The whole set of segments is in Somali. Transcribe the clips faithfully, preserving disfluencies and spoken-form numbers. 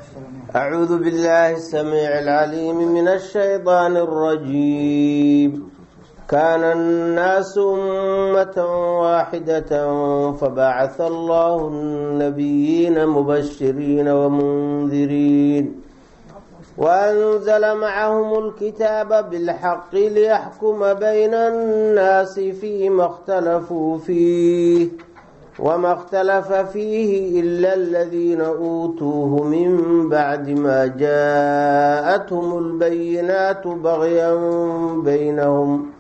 أعوذ بالله السميع العليم من الشيطان الرجيم. كان الناس أمة واحدة فبعث الله النبيين مبشرين ومنذرين وأنزل معهم الكتاب بالحق ليحكم بين الناس فيما اختلفوا فيه وما اختلف فيه إلا الذين أوتوه من بعد ما جاءتهم البينات بغيا بينهم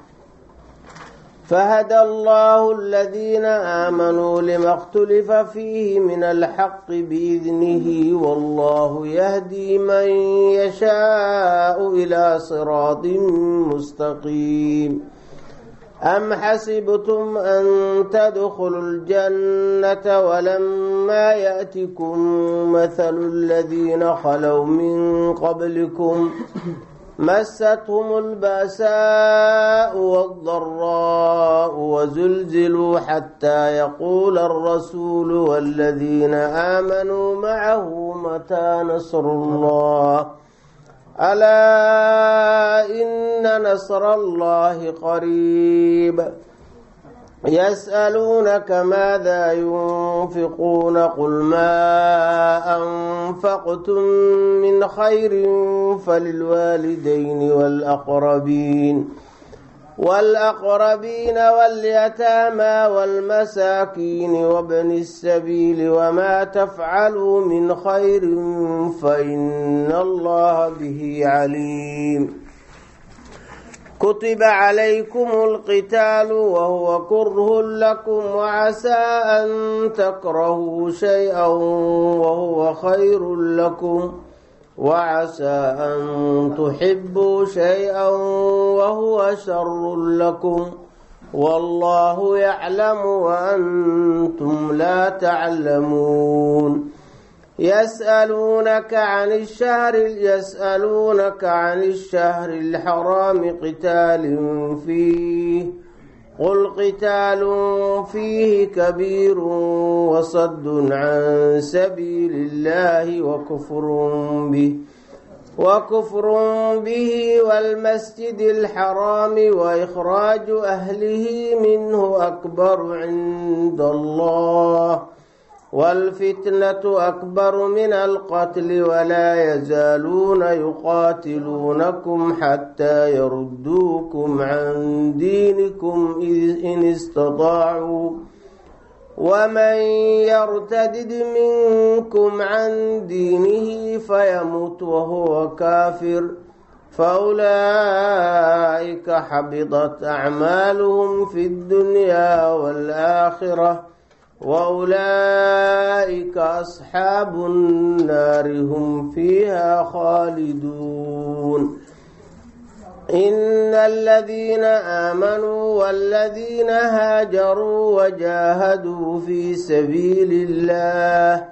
فهدى الله الذين آمنوا لما اختلف فيه من الحق بإذنه والله يهدي من يشاء إلى صراط مستقيم. أم حسبتم أن تدخلوا الجنة ولما يأتكم مثل الذين خلوا من قبلكم مستهم البأساء والضراء وزلزلوا حتى يقول الرسول والذين آمنوا معه متى نصر الله ألا إن نصر الله قريب. يسألونك ماذا ينفقون قل ما أنفقتم من خير فللوالدين والأقربين والأقربين واليتامى والمساكين وابن السبيل وما تفعلوا من خير فإن الله به عليم. كتب عليكم القتال وهو كره لكم وعسى أن تكرهوا شيئا وهو خير لكم وعسى أن تحبوا شيئا وهو شر لكم والله يعلم وأنتم لا تعلمون. يسألونك عن الشهر يسألونك عن الشهر الحرام قتال فيه قل قتال فيه كبير وصد عن سبيل الله وكفر به وكفر به والمسجد الحرام وإخراج أهله منه أكبر عند الله والفتنة أكبر من القتل ولا يزالون يقاتلونكم حتى يردوكم عن دينكم إن استطاعوا ومن يرتدد منكم عن دينه فيمت وهو كافر فأولئك حبطت أعمالهم في الدنيا والآخرة وأولئك أصحاب النار هم فيها خالدون. إن الذين آمنوا والذين هاجروا وجاهدوا في سبيل الله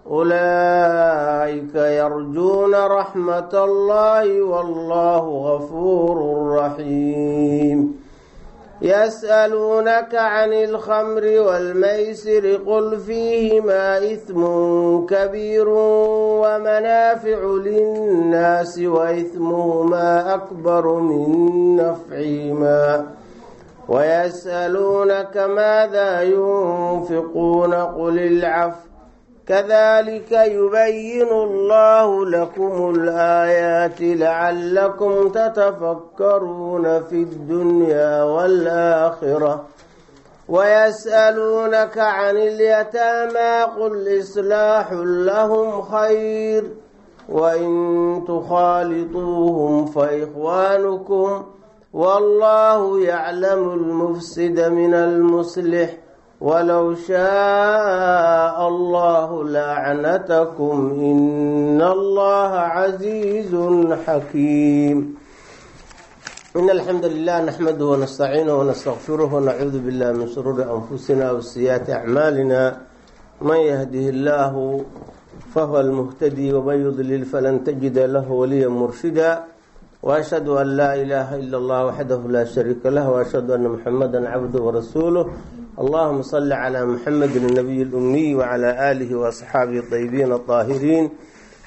أولئك يرجون رحمة الله والله غفور رحيم. يسألونك عن الخمر والميسر قل فيهما إثم كبير ومنافع للناس وإثمهما أكبر من نفعهما ويسألونك ماذا ينفقون قل العفو كذلك يبين الله لكم الآيات لعلكم تتفكرون في الدنيا والآخرة. ويسألونك عن اليتامى قل إصلاح لهم خير وإن تخالطوهم فإخوانكم والله يعلم المفسد من المصلح ولو شاء الله لعنتكم إن الله عزيز حكيم. إن الحمد لله نحمده ونستعينه ونستغفره ونعوذ بالله من شرور أنفسنا وسيئات أعمالنا من يهده الله فهو المهتدي ومن يضلل فلن تجد له وليا مرشدا وأشهد أن لا إله إلا الله وحده لا شريك له وأشهد أن محمدا عبده ورسوله. اللهم صل على محمد النبي الأمي وعلى آله وأصحابه الطيبين الطاهرين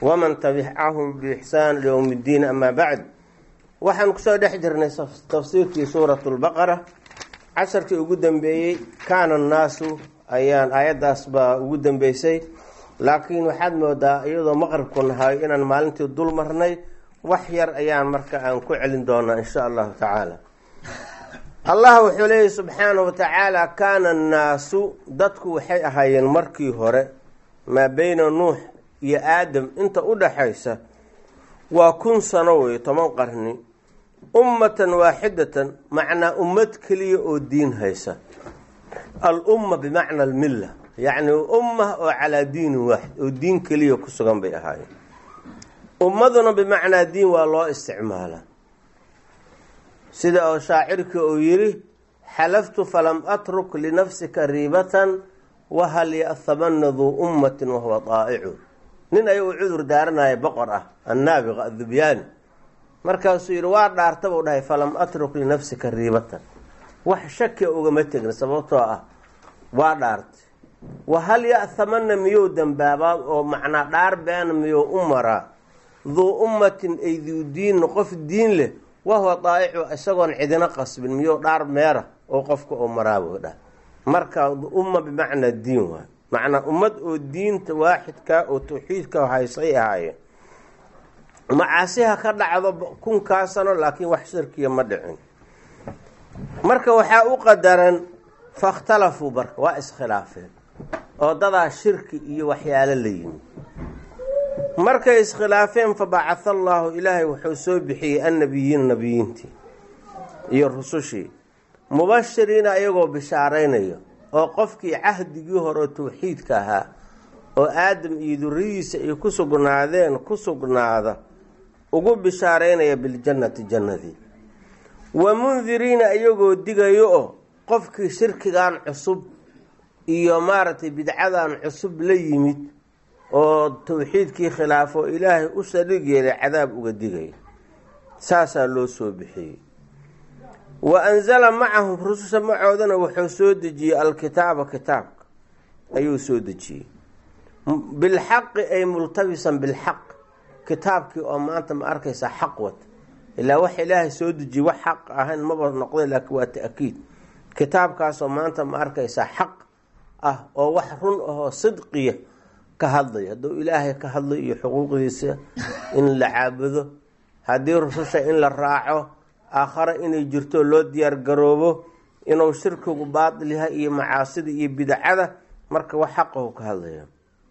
waman tabicahum biixsaan lyowmi ddiin amaa bacd. waxaan kusoo dhex jirnay tafsiirkii suurat lbaqara casharkii ugu dambeeyey kaana annaasu ayaan aayaddaas baa ugu dambeysay, laakiin waxaad moodaa iyadoo maqribku nahay inaan maalintii dul marnay. wax yar ayaan marka aan ku celin doonaa insha allahu tacaala. allah wuxuu leeyahy subxaanahu watacaala kaana annaasu dadku waxay ahaayeen markii hore maa beyna nuux iyo aadam inta u dhaxaysa waa kun sano wey, toban qarni, ummatan waaxidatan macnaa ummad keliya oo diin haysa. al-umma bimacna almilla, yacni umma oo calaa diinin waaxid oo diin keliya ku sugan bay ahaayeen. ummaduna bimacnaa diin waa loo isticmaalaa, sida oo shaacirka uu yidhi xalaftu falam atruk linafsika riibatan wahal ya'hamana duu ummatin wahuwa daa'icu. nin ayuu cudur daaranaya boqor ah annaabiqa adubyaani, markaasuu yidhi waa dhaarta buu dhahay falam atruk linafsika riibatan, wax shaki ugama tegin sababtoo ah waa dhaartay. wahal ya'hamana miyuu dambaabaa oo macnaa dhaar beena miyuu u maraa duu ummatin ay duu diin qof diin leh wahuwa daa'icu isagoon cidina qasbin miyuu dhaar meera oo qofka oo maraa buu dhahay. marka umma bimacnaa diin waay, macnaa ummad oo diinta waaxidka oo tawxiidka haysay ahaayeen. macaasiha ka dhacdo kunkaa sano laakiin wax shirkiya ma dhicin. marka waxaa u qadaran fakhtalafuu, marka waa iskhilaafeen oo dadaa shirki iyo waxyaalo la yimi. markay iskhilaafeen fabacatha allaahu, ilaahay wuxuu soo bixiyey annabiyiin nabiyiintii iyo rusushii mubashiriina iyagoo bishaaraynayo oo qofkii cahdigii hore oo tawxiidka ahaa oo aadam iyo duriyadiisa ay ku sugnaadeen ku sugnaada ugu bishaaraynaya biljannati jannadii. wa mundiriina iyagoo digayo oo qofkii shirkigan cusub iyo maaragtay bidcadan cusub la yimid oo tawxiidkii khilaafo ilaahay u shariig yeelay cadaab uga digaya. saasaa loo soo bixiyey. wa anzala macahum, rususha macoodana wuxuu soo dejiyey alkitaaba, kitaabka ayuu soo dejiyey bilxaqi ay multabisan bilxaq, kitaabkii oo maanta ma arkaysaa xaq wata. ilaa wax ilaahay soo dejiyey wax xaq ahayn maba noqday, laakiin waa ta'kiid. kitaabkaasoo maanta ma arkaysaa xaq ah oo wax run ahoo sidqiya ka hadlay. hadduu ilaahay ka hadlay iyo xuquuqdiisa in la caabudo, haddii rususha in la raaco, aakhare inay jirto loo diyaar garoobo, inuu shirkigu baatil yahay iyo macaasida iyo bidcada, marka wax xaqahu ka hadlaya.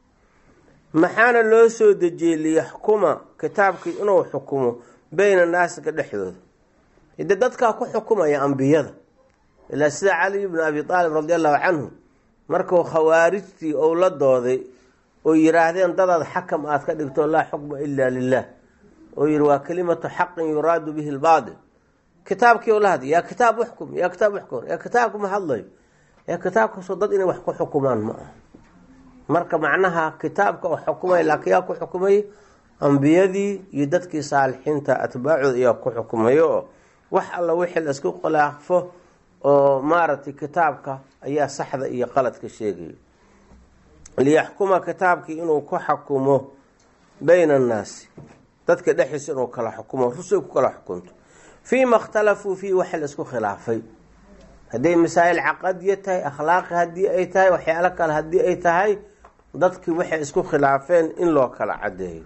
maxaana loo soo dejiyey liyaxkuma, kitaabkii inuu xukumo bayna naasika dhexdooda. hide dadkaa ku xukumaya ambiyada, ilaa sida cali ibnu abi aalib radi allahu canhu markuu khawaarijtii ou la dooday oo yidhaahdeen dadaad xakam aad ka dhigto laa xukma ilaa lilah, oo yihi waa kelimatu xaqin yuraadu bihi lbaatil. kitaabkii oo la hadlay yaa kitaab uxkum, yaa kitaab uxkum, yaa kitaabku ma hadlayo, yaa kitaabkaasoo dad inay wax ku xukumaan ma aha. marka macnaha kitaabka oo xukumay, laakiin yaa ku xukumay ambiyadii iyo dadkii saalixiinta atbaacooda ayaa ku xukumayo. oo wax alla wixii la isku khilaafo oo maaragtay kitaabka ayaa saxda iyo qaladka sheegayo. liyaxkuma, kitaabkii inuu ku xukumo bayna annaasi, dadka dhexdiisa inuu kala xukumo, rusul ku kala xukunto fiima ikhtalafuu fiihi waxa la isku khilaafay. hadday masaa'il caqadiya tahay, akhlaaqi haddii ay tahay, waxyaalo kale haddii ay tahay, dadkii waxay isku khilaafeen in loo kala caddeeyo.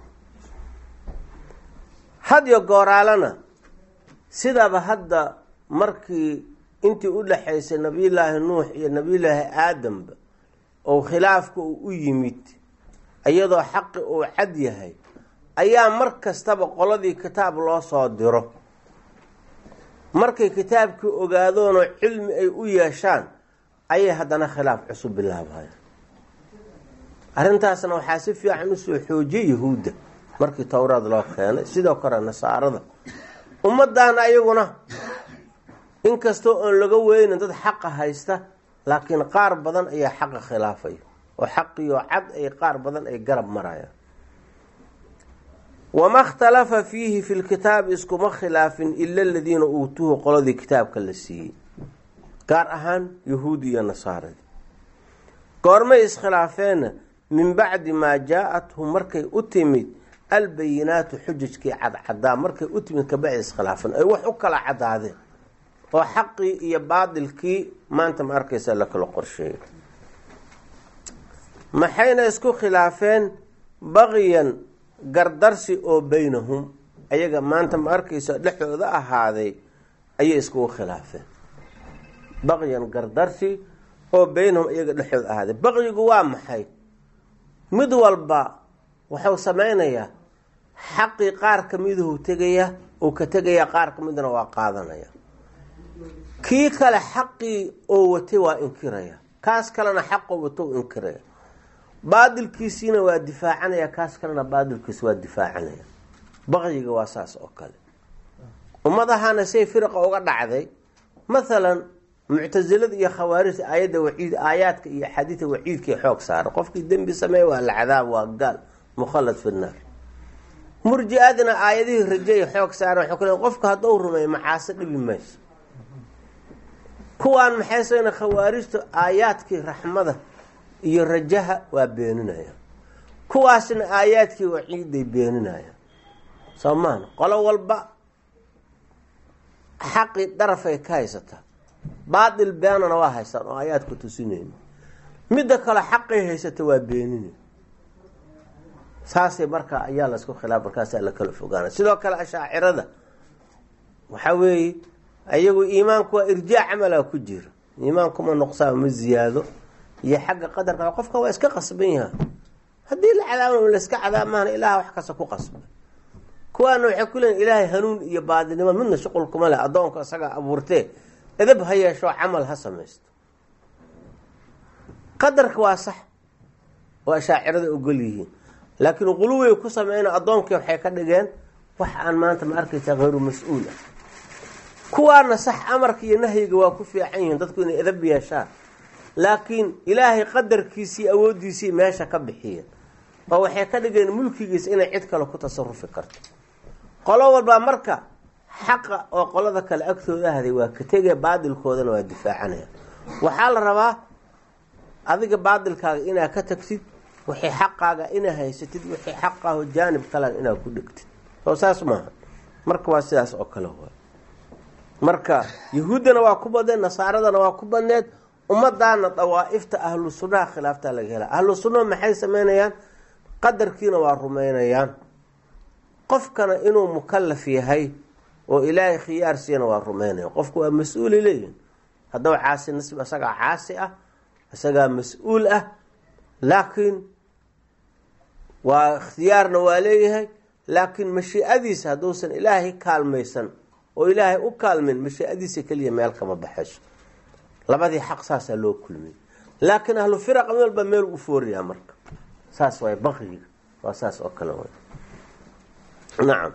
hadyo gooraalana sidaba hadda markii intii u dhaxaysay nabiyullaahi nuux iyo nabiyullaahi aadamba oo khilaafka uu u yimid iyadoo xaqi uu cad yahay, ayaa mar kastaba qoladii kitaab loo soo diro. markay kitaabkii ogaadoonoo cilmi ay u yeeshaan ayay haddana khilaaf cusub bilaabayaan. arrintaasna waxaa si fiican usoo xoojiyey yahuudda markii towraad loo keenay, sidoo kale nasaarada. ummaddaana ayaguna inkastoo oon laga weynin dad xaqa haysta, laakiin qaar badan ayaa xaqa khilaafaya oo xaqiyo cad ay qaar badan ay garab marayaan. wama ikhtalafa fiihi fi lkitaabi iskuma khilaafin ila aladiina uutuuhu, qoladii kitaabka la siiyey, gaar ahaan yahuudi iyo nasaaradii. goormay iskhilaafeenna min bacdi maa jaa-athum markay u timid albayinaatu xujajkii cadcadaa markay u timid kabacdi iskhilaafan ay wax u kala cadaadeen oo xaqii iyo baadilkii maanta ma arkaysa la kala qorsheeyay. maxayna isku khilaafeen? baqiyan gardarsi oo baynahum ayaga maanta ma arkaysa dhexdooda ahaaday ayay iskugu khilaafeen. baqyan gardarsi oo baynahum iyaga dhexdooda ahaaday. baqyigu waa maxay? mid walba wuxuu samaynayaa xaqii qaar ka miduhu tegaya uu ka tegaya, qaar ka midna waa qaadanaya. kii kale xaqii oo watay waa inkiraya, kaas kalena xaqoo wato u inkiraya. baadilkiisiina waa difaacanaya, kaas kalena baadilkiisi waa difaacanaya. baqyiga waa saas oo kale. ummadahana say firaqa uga dhacday, mathalan muctasilada iyo khawaarijta aayadda waciid aayaadka iyo axaadiida waciidkii xoog saara. qofkii dembi sameeye waa la cadaab, waa gaal mukhallad fi naar. murji-adna aayadihii rajeey xoog saara waxay ku leeyiin qofka hadduu rumeeyo macaasi dhibi mayso. kuwaan maxay sayna khawaarijtu aayaadkii raxmada iyo rajaha waa beeninaya, kuwaasna aayaadkii waciiday beeninaya. soo maana qolo walba xaqi darafay ka haysataa, baatil beenana waa haystaan oo aayaadku tusinayna. midda kale xaqay haysata waa beeninay. saasay markaa ayaa la isku khilaaf, markaasaa la kala fogaana. sidoo kale ashaacirada waxaa weeye ayagu iimaanku waa irjaac camalaa ku jira, iimaankuma nuqsaan ma ziyaado. iyo xagga qadarka qofka waa iska qasban yaha, haddii la cadaabana la iska cadaabmaana ilaah wax kasta ku qasbay. kuwaana waxay ku leeyiin ilaahay hanuun iyo baadinimo midna shuqul kuma leh, addoonka isagaa abuurtee edab ha yeesho camal ha samaysto. qadarka waa sax oo ashaacirada ogol yihiin, laakiin quluway ku sameyna addoonkii waxay ka dhigeen wax aan maanta ma arkaysa hayru mas-uul ah. kuwaana sax amarka iyo nahyiga waa ku fiican yihiin dadku inay edab yeeshaan, laakiin ilaahay qadarkiisii awooddiisii meesha ka bixiyeen oo waxay ka dhigeen mulkigiisa inay cid kale ku tasarufi karto. qolo walbaa marka xaqa oo qolada kale agtooda ahday waa ka tegee, baadilkoodana waa difaacanaya. waxaa la rabaa adiga baadilkaaga inaa ka tagtid, wixii xaqaaga inaa haysatid, wixii xaqaaho jaanib kalan inaa ku dhigtid. soo saas maaha. marka waa sidaas oo kale waa. marka yahuuddana waa ku badneed, nasaaradana waa ku badneed. ummadaana dawaa'ifta ahlu sunnaha khilaaftaa laga helaa. ahlu sunnaha maxay sameynayaan? qadarkiina waa rumeynayaan, qofkana inuu mukallaf yahay oo ilaahay khiyaar siiyana waa rumeynaya. qofku waa mas-uuli leeyihin, haddaba caasi nisb isagaa caasi ah, isagaa mas-uul ah, laakiin waa ikhtiyaarna waa leeyahay. laakiin mashiicadiisa hadduusan ilaahay kaalmaysan oo ilaahay u kaalmin, mashiicadiisa keliya meel kama baxayso. labadii xaq saasaa loo kulmiyey. laakiin ahlu firaqa mid walba meel u fooriyaa. marka saas waay baqyiga, waa saas oo kale way. nacam,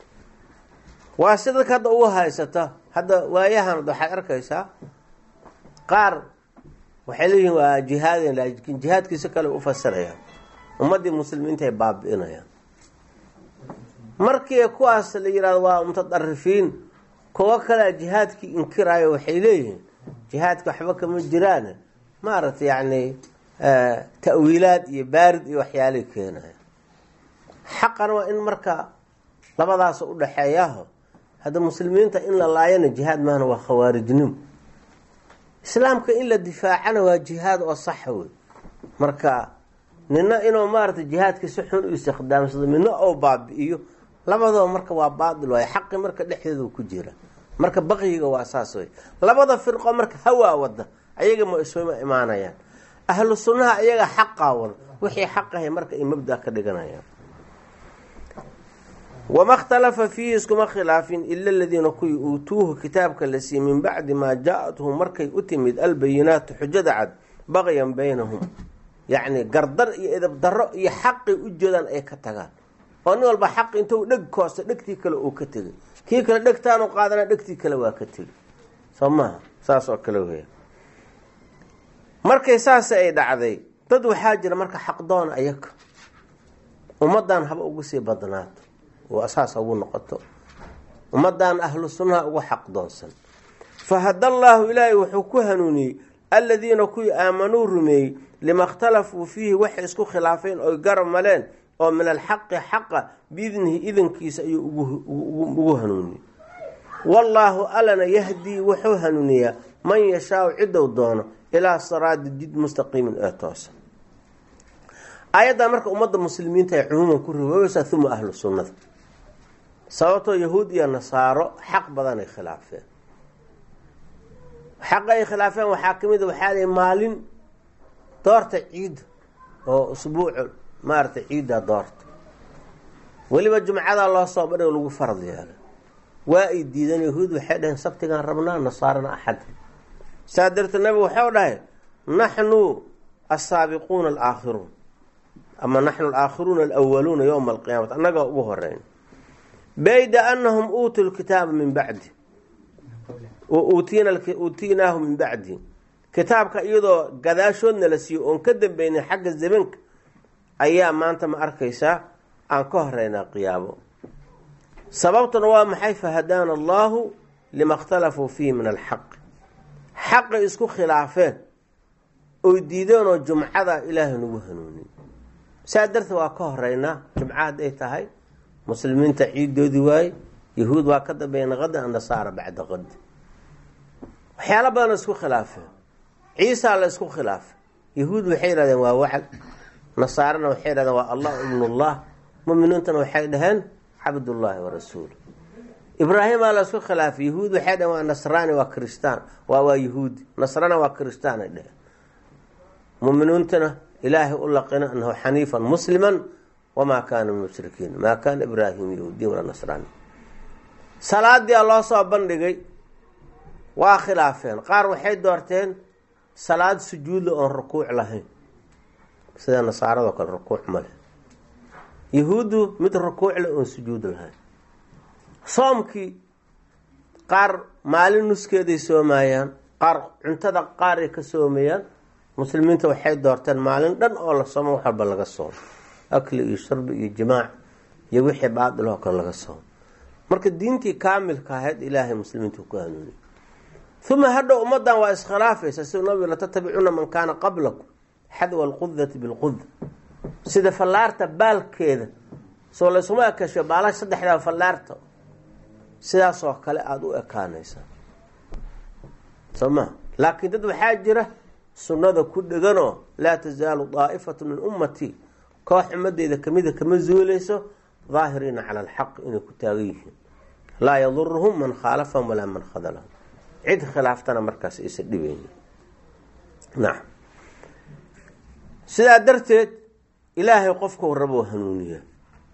waa si dadka hadda ugu haysata. hadda waayahan waxaad arkaysaa qaar waxay leeyihiin waa jihaadeen, laakiin jihaadkiisa kale u fasirayaan, ummaddii muslimiinta ay baabi'inayaan. markii kuwaas la yihahdo waa mutadarifiin, kuwo kalea jihaadkii inkiraayo waxay leeyihiin jihaadka waxba kama jiraan, maaragtay yacni ta'wiilaad iyo baarid iyo waxyaalay keenaya. xaqana waa in marka labadaas u dhaxeeyaho. hadda muslimiinta in la laayana jihaad maahna waa khawaarijnimo, islaamka in la difaacana waa jihaad oo saxa wey. marka nina inuu maaragtay jihaadka si xun u istikhdaamsado, midna oo baabi'iyo, labadaba marka waa baatil waaye. xaqi marka dhexdeedu ku jira. marka baqyiga waa saas wey. labada firqo marka hawaa wada ayaga ma isuma imaanayaan. ahlu sunnaha ayaga xaqaa wada, wixii xaqahay marka ay mabda ka dhiganayaan. wama ikhtalafa fiihi iskuma khilaafin ila aladiina kuwii uutuuhu kitaabka la siiyey min bacdi maa jaa-athum markay u timid albayinaatu xujada cad, baqyan baynahum, yacni gardar iyo edab darro iyo xaqay u jeedaan ay ka tagaan. oo nin walba xaqi intuu dheg koosta dhegtii kale uu ka tegay, kii kale dhegtaanu qaadana dhegtii kale waa ka tegay. soo maha saas oo kale weya. markay saas ay dhacday, dad waxaa jira marka xaqdoon ayaga ummadan haba ugu sii badnaato oo asaas ugu noqoto, ummadan ahlu sunnaha ugu xaqdoonsan. fahada allaahu ilaahay wuxuu ku hanuuniyey aladiina kuwii aamanuu rumeeyey lima اkhtalafuu fiihi waxay isku khilaafeen oy garab maleen oo min alxaqi xaqa biidnihi idankiisa ayuu ugu hanuuniyey. wallaahu allana yahdii wuxuu hanuuniyaa man yashaau ciddou doono ilaa siraadi jid mustaqiimin ee toosan. aayaddaa marka ummadda muslimiinta ay cumuuman ku riboobaysaa uma ahlu sunnada, sababtoo yahuud iyo nasaaro xaq badan ay khilaafeen. xaqa ay khilaafeen waxaa ka mid a waxaa lay maalin doorta ciidda oo usbuuca maaragtay ciiddaa doorta, weliba jumcadaa loo soo badhigo lagu farad yeelay. waa ay diideen yahuud, waxay dhaheen sabtigaan rabnaa, nasaarana axad. saa darteed nabigu waxau dhahay naxnu asaabiquuna alaakhiruun ama naxnu alaakhiruuna alawaluuna yowma alqiyaamati, annagaa ugu horeyn. bayda anahum uutuu lkitaaba min bacdi uutiinaahu min bacdi, kitaabka iyadoo gadaashoodna la siiyo oon ka dambeynay xagga zamanka ayaa maanta ma arkaysaa aan ka horeynaa qiyaamo. sababtuna waa maxay? fahadaana allahu lima اkhtalafuu fiihi min alxaq, xaqay isku khilaafeen oy diideen oo jumcada ilaahay nagu hanuuniy. saa darteed waa ka horeynaa. jumca hadday tahay muslimiinta ciidoodii waaye, yahuud waa ka dambeeyna qada, nasaara bacda qad. waxyaalo badan isku khilaafeen. ciisaa la isku khilaafay. yahuud waxay yidhahdeen waa wacd, nasaarana waxay yidhahdeen waa allah ibnullah, muminiintana waxay dhaheen cabdullaahi wa rasuul. ibraahimaa la isku khilaafay. yahuud waxay dhaheen waa nasraani, waa kristaan, waa waa yahuudi. nasrana waa kristaan ay dhaheen. muminiintana ilaahay u laqina annahu xaniifan musliman wamaa kaana min mushrikiin, maa kaana ibraahim yahuudiya walaa nasraani. salaadiia loo soo bandhigay, waa khilaafeen. qaar waxay doorteen salaad sujuudla oon rukuuc lahayn, sida nasaaradoo kale rukuuc ma leh. yahuuddu mid rukuucle oon sujuud lahayn. soomkii qaar maalin nuskeeday soomayaan, qaar cuntada qaaray ka soomayaan. muslimiinta waxay doorteen maalin dhan oo la soomo, wax walba laga soomo, akli iyo sharbi iyo jimaac iyo wixii baadiloo kale laga soomo. marka diintii kaamilka ahayd ilaahay muslimiintu ku hanuuniy. uma hadhow ummadan waa iskhilaafaysa, sida nabigu latatabicuuna man kaana qablakum xadwa alqudati bilqud, sida fallaarta baalkeeda soo laysuma ekasho baalaha saddexdaa fallaarta, sidaasoo kale aada u ekaanaysaa soo maha. laakiin dad waxaa jira sunnada ku dheganoo laa tasaalu daa'ifatu min ummatii, koox ummadeyda kamida kama zuulayso daahiriina cala alxaq, inay ku taagan yihiin. laa yaduruhum man khaalafahum walaa man khadalahum, cid khilaaftana markaas aysa dhibeyni. nacam, sidaa darteed ilaahay qofkau rabo hanuuniya,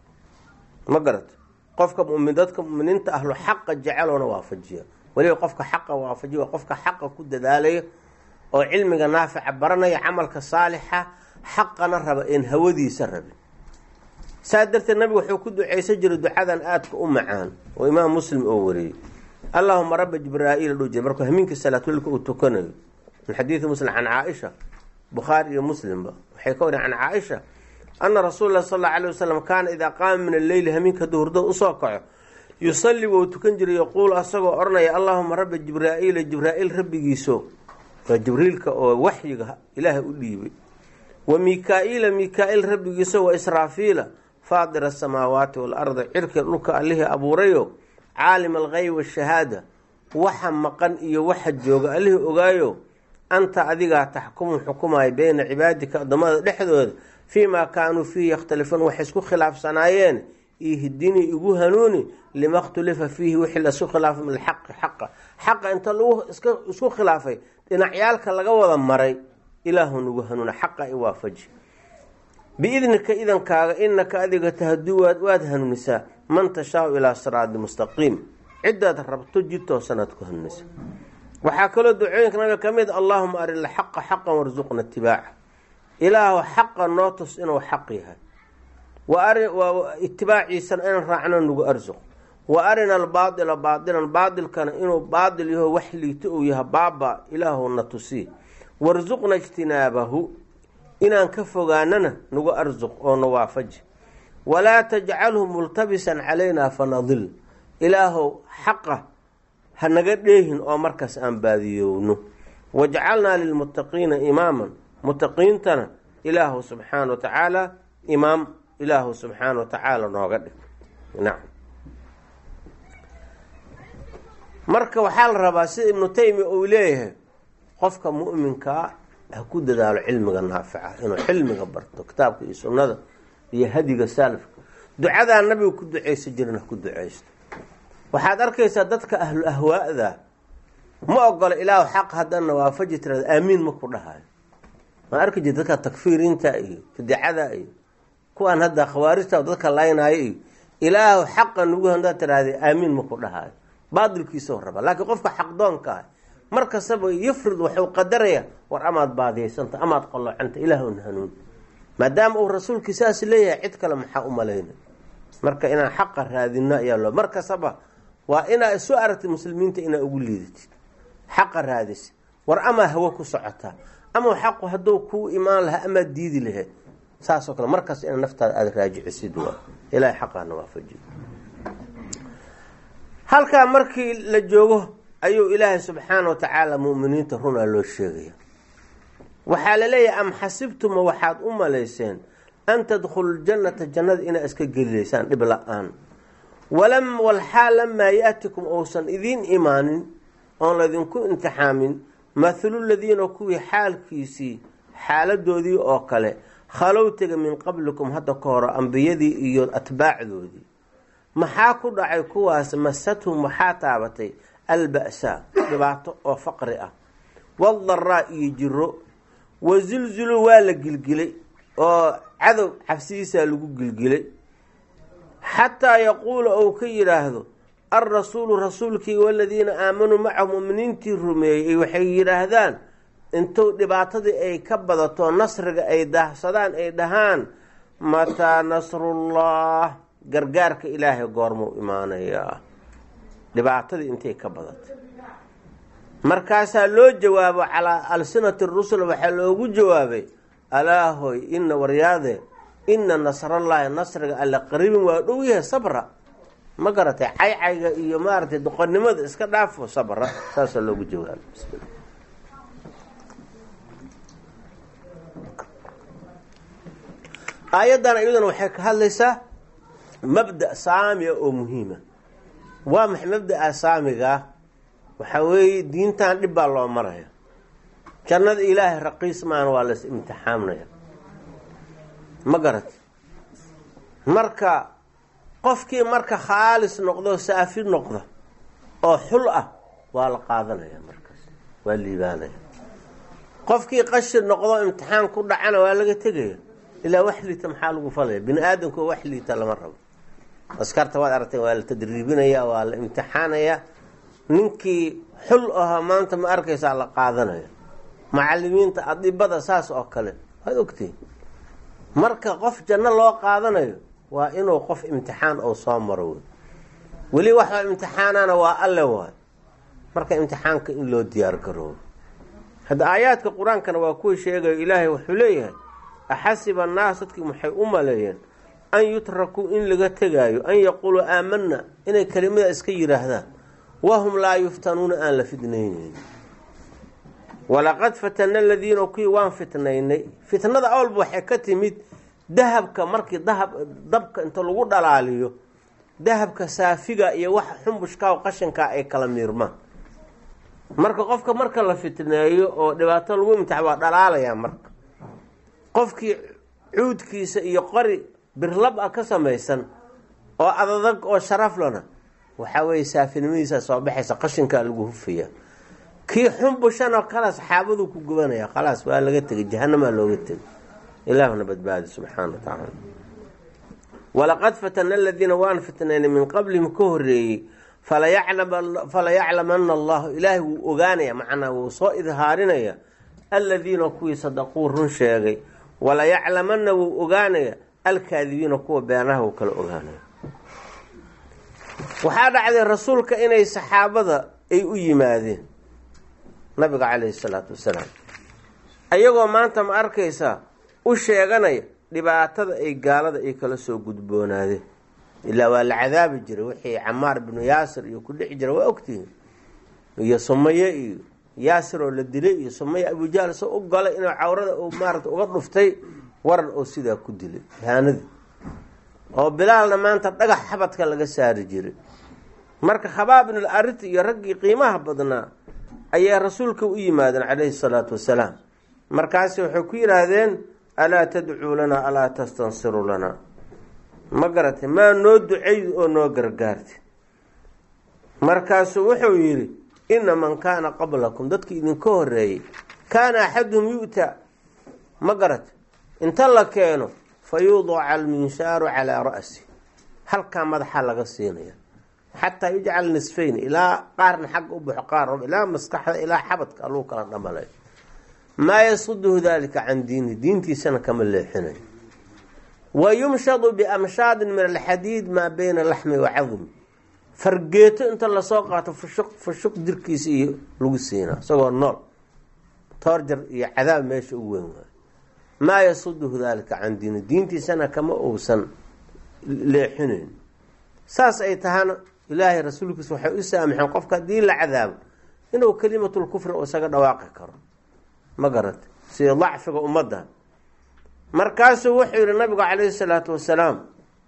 ma garato. qofka mumin dadka muminiinta ahlu xaqa jeceloona waafajiya. weliba qofka xaqa waafajiya waa qofka xaqa ku dadaalaya oo cilmiga naafica baranaya, camalka saalixa, xaqana raba een hawadiisa rabin. saa darteed nabigu wuxuu ku ducaysan jiray ducadan aadka u macaan oo imaam muslim oo wariyey. allahuma raba jibraa'iil dhuu jira markuu hamiinka salaatulilka uu tukanayo. min xadiidi muslim can caaisha, bukhaari iyo muslimba waxay ka wariyen can caaisha ana rasuul lah sal alla alay wasalam kaana idaa qaama min alleyli, hamiinka hadduu hurdo usoo kaco, yusalli wou tukan jiray, yaquulu asagoo odhanaya allahuma raba jibraa'iila, jibraa'iil rabbigiiso, waa jibriilka oo waxyiga ilaahay u dhiibay. wa mika-iila, mika-iil rabbigiiso, wa israafiila faadira asamaawaati waalardi, cirka dhulka allihii abuurayo, caalim algeyb washahaada, waxa maqan iyo waxa jooga allihii ogaayo, anta adigaa taxkumu xukumaya beyna cibaadika addoommada dhexdooda fii maa kaanuu fiihi yakhtalifuun, waxay isku khilaafsanaayeen, ihdini igu hanuuni lima khtulifa fiihi wixii laisku khilaafay min alxaqi xaqa. xaqa inta lagu isku khilaafay dhinacyaalka laga wada maray, ilaahu nagu hanuuna, xaqa i waafaji. biidnika idankaaga, inaka adiga tahduu waad hanuunisaa man tashaau ilaa siraadi mustaqiim, cidaad rabto jid toosanaad ku hanuunisa. waxaa kaloo ducooyinka nabiga ka mid allahuma arina xaqa xaqan warzuqna itibaaca, ilaahu xaqa noo tus inuu xaq yahay, itibaaciisana inaan raacno nagu arsuq. wa arina albaaila baailan, baailkana inuu baail yaho wax liito uu yaha baaba, ilaahu na tusi. warzuqna ijtinaabahu, inaan ka fogaanana nagu arsuq oo na waafaji. walaa tajcalhu multabisan calaynaa fanadil, ilaahow xaqa hanaga dheehin oo markaas aan baadiyowno. wajcalnaa lilmuttaqiina imaaman, mutaqiintana ilaahu subxaana wa tacaala imaam ilaahu subxaana wa tacaala nooga dhig. nacam marka waxaa la rabaa sida ibnu taymiya uu leeyahay qofka mu'minkaa ha ku dadaalo cilmiga naafica inuu cilmiga barto kitaabka iyo sunnada iyo hadiga salafka. ducadaa nabiga ku ducaysa jirin ha ku ducaysto. waxaad arkaysaa dadka ahlu ahwaa'da ma ogola ilaahu xaq haddana waafaji tirada aamiin ma ku dhahayo. ma arki jir dadka takfiirinta iyo bidcada iyo kuwaan hadda khawaarijta dadka laynaayo iyo ilaahu xaqa nagu handa tiraade aamiin ma ku dhahayo. baadilkiisa raba. laakiin qofka xaqdoonka ah markastaba yafrid wuxuu qadaraya war amaad baadiyeysanta amaad qalloocanta ilaahu hanuun. maadaama uu rasuulkii saas leeyahay cid kale maxaa u malayna. marka inaan xaqa raadino ayaa loo markastaba waa inaa isu aragtay muslimiinta inaa ugu liidatid xaqa raadis war amaa hawo ku socotaa ama xaqu hadduu kuu imaan lahaa amaad diidi lahayd. saasoo kale markaas ina naftaada aada raajicisid waa ilaahay xaqaana waafajiyo. halkaa markii la joogo ayuu ilaahay subxaana wa tacaala mu'miniinta runaa loo sheegaya. waxaa la leeyahay am xasibtuma waxaad u malayseen an tadkhulu ljannata jannada inaa iska gelilaysaan dhib la-aan walam walxaal lamaa yaatikum ousan idiin imaanin oon laydinku imtixaamin mathalu ladiina kuwii xaalkiisii xaaladoodii oo kale khalow tega min qablikum hadda ka horo ambiyadii iyo atbaacdoodii. maxaa ku dhacay kuwaas masathum waxaa taabatay alba'saa dhibaato oo faqri ah wadaraa iyo jiro wasilzilu waa la gilgilay oo cadow cabsidiisaa lagu gilgilay xataa yaquula ou ka yidhaahdo alrasuulu rasuulkii waladiina aamanuu macahu muminiintii rumeeyey waxay yidhaahdaan intuu dhibaatadii ay ka badato nasriga ay daahsadaan ay dhahaan mataa nasrullah gargaarka ilaahay goormuu imaanayaa. dhibaatadii intay ka badatay markaasaa loo jawaabo calaa alsinati rusul waxaa loogu jawaabay alaahoy ina waryaade ina nasrallaahi nasriga alla qariibin waa dhow yahay sabra. ma garatay caycayga iyo maaragtay doqonnimada iska dhaafo sabra. saasaa loogu jawaabay. aayaddan iyaduna waxay ka hadlaysaa mabda' saamiga oo muhiima. waa maxay mabda'a saamigaa? waxaa weeye diintan dhib baa loo maraya. jannada ilaahay raqiis maana waa las imtixaamnaya. ma garat marka qofkii marka khaalis noqdo saafi noqda oo xul ah waa la qaadanaya markaas waa liibaanaya. qofkii qashir noqdo imtixaan ku dhacana waa laga tegaya. ilaa wax liita maxaa lagu falaya? bini aadamku wax liita lama rabo. askarta waad aragtay waa la tadriibinaya waa la imtixaanaya. ninkii xul ahaa maanta ma arkaysaa la qaadanaya. macalimiinta adibada saas oo kale waad ogtiin. marka qof janno loo qaadanayo waa inuu qof imtixaan oo soo maro wey. weli waxa imtixaanana waa alle waay. marka imtixaanka in loo diyaar garoobo. hadda aayaadka qur-aankana waa kuwa sheegayo ilaahay wuxuu leeyahay axasiba annaas dadkii maxay u maleeyeen an yutrakuu in laga tegaayo an yaquuluu aamanna inay kelimada iska yidhaahdaan wahum laa yuftanuuna aan la fidnaynayn. walaqad fatana aladiina kuwii waan fitnaynay. fitnada awalba waxay ka timid dahabka markii dahab dabka inta lagu dhalaaliyo dahabka saafiga iyo waxa xumbushka oo qashinka ay kala miirmaan. marka qofka marka la fitneeyo oo dhibaato lagu imtixaan waa dhalaalaya. marka qofkii cuudkiisa iyo qori birlab ah ka samaysan oo adadag oo sharaf lana waxa weeye saafinimadiisa soo baxaysa qashinka lagu hufaya. kii xumbushana kala saxaabadu ku gubanaya khalaas waa laga tagay jahannama looga tagay. ilaahuna badbaadi subxaana wa tacaala. walaqad fatana aladiina waan fitnayna min qablihim ka horeeyey fala yaclamanna allahu ilaahay wuu ogaanaya macnaa wuu soo idhaarinaya aladiina kuwii sadaquu run sheegay wala yaclamanna wuu ogaanaya alkaadibiina kuwa beenaha wuu kala ogaanaya. waxaa dhacday rasuulka inay saxaabada ay u yimaadeen nabiga calayhi salaatu wasalaam ayagoo maanta ma arkaysaa u sheeganaya dhibaatada ay gaalada ay kala soo gudboonaadeen. ilaa waa la cadaabi jiray wixii camaar binu yaasir iyo ku dhici jira waa ogtihiin iyo sumaye iyo yaasir oo la dilay iyo sumaya abujahl soo u galay inuu cawrada uu maarata uga dhuftay waran oo sidaa ku dilay haanadi oo bilaalna maanta dhagax xabadka laga saari jiray marka Khabaab ibn al-Arit iyo raggii qiimaha badnaa ayaa rasuulka u yimaadeen calayhi salaatu wasalaam markaas waxay ku yiraahdeen alaa tad'u lana alaa tastansiru lana ma garatay ma noo duceey oo noo gargaartay markaas wuxuu yiri inna man kaana qablakum dadkii idinka horeeyay kaana ahadum yu'ta ma garatay inta la keeno fayuudac al-minshaar ala ra'si halka madaxa laga siinaya حتى يجعل نصفين إلى قارن حق أبو حقار إلى مسكحة إلى حبط قالوا كلام نملي ما يصده ذلك عن دينه دينتي سنة كمل حين ويمشط بأمشاد من الحديد ما بين اللحم وعظم فرقيت أنت اللي ساقعت في الشق في الشق دركيسي لوسينا سوى النار ترجر عذاب ماشي وين ما يصده ذلك عن دينه دينتي سنة كما أوسن لحين ساس أي تهانا إلهي رسولك سبحانه إسامح قفك دين العذاب إنه كلمة الكفر وسجد واقع كرم ما قرأت سي ضعف أمضها مركز وحي للنبي عليه الصلاة والسلام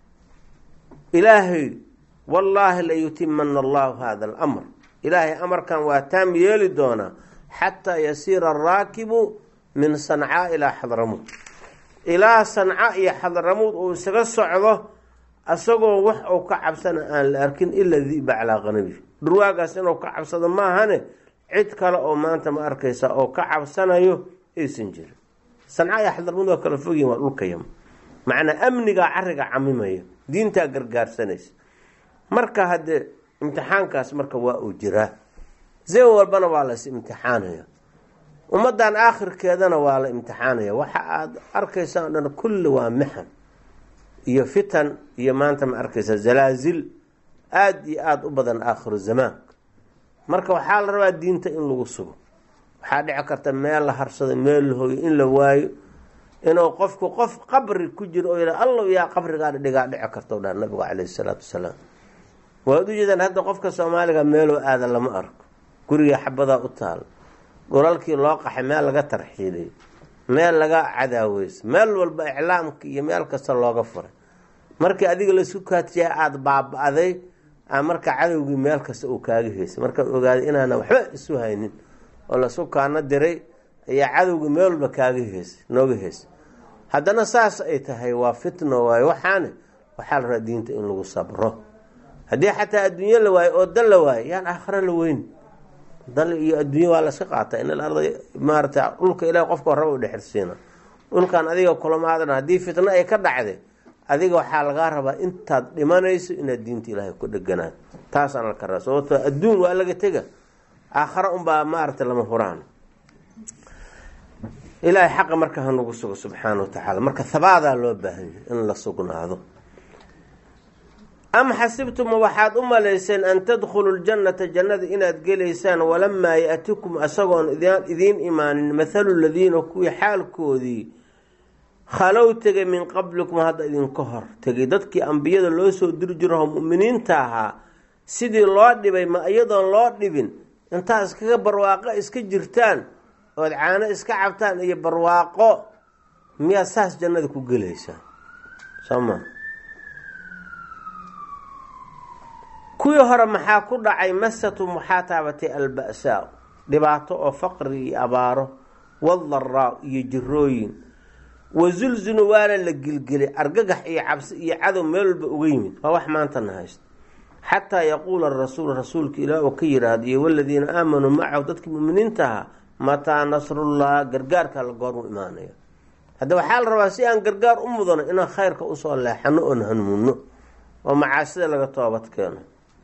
إلهي والله لا يتمن الله هذا الأمر إلهي أمر كان واتام يلدونا حتى يسير الراكب من صنعاء إلى حضرموت إلى صنعاء إلى حضرموت وسجد صعده asagoo wax uu ka cabsana aan la arkin illa dhiba ala qanabi durwaagaas inuu ka cabsado ma ahane cid kale oo maanta ma arkaysa oo ka cabsanayo aysan jirin sanaa ya xadalmadu kala fogeen waa dhulka yam macna amniga ariga camimaya diinta gargaarsanaysa marka hade imtixaankaas marka waa uu jiraa zee walbana waa la imtixaanaya ummadan aakhirkeedana waa la imtixaanaya waxa aad arkaysan dhan kullu waa mihan iyo fitan iyo maanta ma arkaysa zalaazil aad iyo aad u badan aakhir zaman marka waxa la rabaa diinta in lagu sugo waxa dhici karta meel la harsado meel hooyo in la waayo inuu qofku qof qabri ku jiro oo ila Allah yaa qabriga dhiga dhici karto dhan nabiga kaleey salaatu wasalaam waa u jeedaan hadda qofka Soomaaliga meel oo aad lama arko guriga xabada u taal golalkii loo qaxay meel laga tarxiilay meel laga cadaaweys meel walba iclaamka iyo meel kasta looga furay markii adiga la isku kaatiyay aad baabaaday marka cadawgi meel kasta uu kaaga heesay marka ogaad inaana waxba isu haynin oo la soo kaana diray ayaa cadawgi meel walba kaaga heesay nooga heesay haddana saas ay tahay waa fitno waay waxaan waxa la raadiinta in lagu sabro hadii xataa adduunyo la waay oo dal la waay yaan aakhira la weyn dal iyo adduunyo waa la iska qaatay in arday maarta dhulka ilaahay qofka rabo dhixirsiina dhulkan adiga kulamaadana hadii fitna ay ka dhacday adiga waxa laga rabaa intaad dhimanayso inaad diinta ilaahay ku dhaganaa taas aan la karaa sababtoo adduun waa laga taga aakhira um baa maarta lama huraan ilaahay xaq marka hanagu sugo subhanahu wa ta'ala marka thabaada loo baahan in la sugnaado أم حسبتم وحاد أم ليسان أن تدخلوا الجنة جنة إن تجلسان ولما يأتكم أسغون إذين إيمان مثل الذين كوي حال كودي خلو تجي من قبلكم هذا إذن كهر تجدتك أنبياء الله سو درجرهم مؤمنين تاها سيدي الله دبي ما أيضا الله دبين أنت اسكي برواقة اسكي جرتان ودعانا اسكي عبتان إيه برواقة ميا ساس جنة كو جلسان سما كوي هر maxaa ku dhacay masatu muhatabati alba'sa dhibaato oo faqri abaaro wadharra iyo jirooyin wazulzul wala la gilgilay argagax iyo cabsi iyo cadow meelba uga yimid waa wax maanta nahayst hatta yaqul ar-rasul rasulka ila oo ka yiraahday walladina aamanu ma'a dadka muuminiinta mata nasrullah gargaarka la goor u iimaanaya hada waxa la rabaa si aan gargaar u mudano in khayrka u soo leexano oo hanmuno oo macaasida laga toobad keeno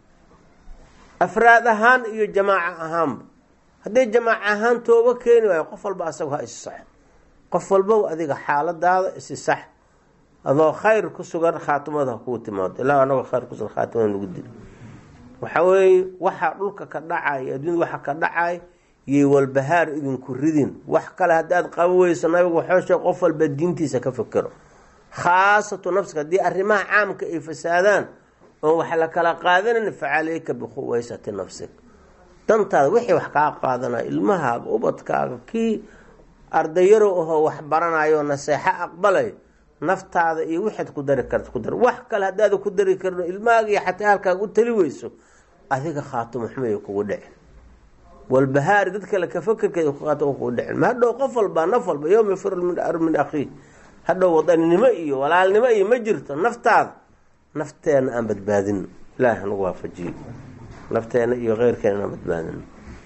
أفراد أهان iyo جماعة أهان هذي جماعة أهان توبة كيني واي qof walba asaga is-sax qof walba adiga xaaladaada is-sax adoo khayr ku sugan khaatimada ku timaad ilaa anaga khayr ku sugan khaatimada lagu dil waxa weey waxa dhulka ka dhacay adduun waxa ka dhacay yey walbahaar idin ku ridin wax kale hadaad qaboweyso nabiga wuxuu qof walba diintiisa ka fikiro khaasatu nafsiga di arrimaha caamka ay fasaadaan oo waxa la kala qaadanay facalayka bi khuwaysati nafsik dantaada wixii wax kaa qaadanaya ilmahaaga ubadkaaga kii ardayaro ahoo wax baranayo naseexo aqbalay naftaada iyo wixaad ku dari karta ku dar wax kale haddaada ku dari karno ilmahaaga iyo xataa halkaaga u tali weyso adiga khaatimo xumeey kugu dhicin walbahaari dad kale ka fakerkeeda khaatimo kugu dhicin ma hadhow qof walbaa naf walba yowma yafirru min min akhiih hadhow wadaninimo iyo walaalnimo iyo ma jirto naftaada nafteena aan badbaadino ilaahay hanagu waafajiyo nafteena iyo keyrkeena aan badbaadino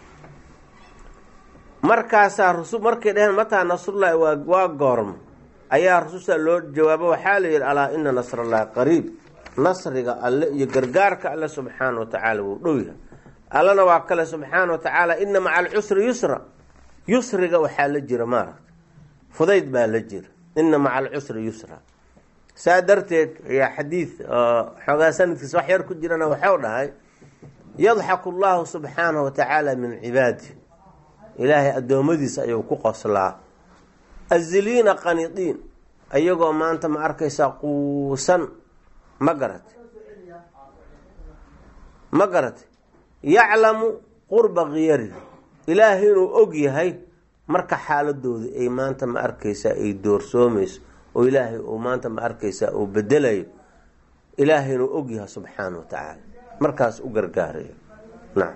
markaasaa rasul markay dhaheen mataa nasrullahi waa waa goormo ayaa rasuulsa loo jawaabo waxaa la yidhi alaa ina nasrallahi qariib nasriga alle iyo gargaarka alle subxaana wa tacaala wuu dhow yahay allana waa kale subxaana wa tacaala ina maca alcusri yusra yusriga waxaa la jira maaragta fudayd baa la jira ina maca alcusri yusra saa darteed ayaa xadiid xoogaa sanadkiisa wax yar ku jirana waxau dhahay yadxaku allahu subxaanahu wa tacaala min cibaadi ilaahay addoommadiisa ayuu ku qoslaa aziliina qanidiin ayagoo maanta ma arkaysaa quusan ma garate ma garate yaclamu qurba khiyari ilaahay inuu og yahay marka xaaladooda ay maanta ma arkaysaa ay doorsoomayso oo ilaahay uu maanta ma arkaysaa uu bedelayo ilaahay inuu og yahay subxaana wa tacaala markaas u gargaarayo nacam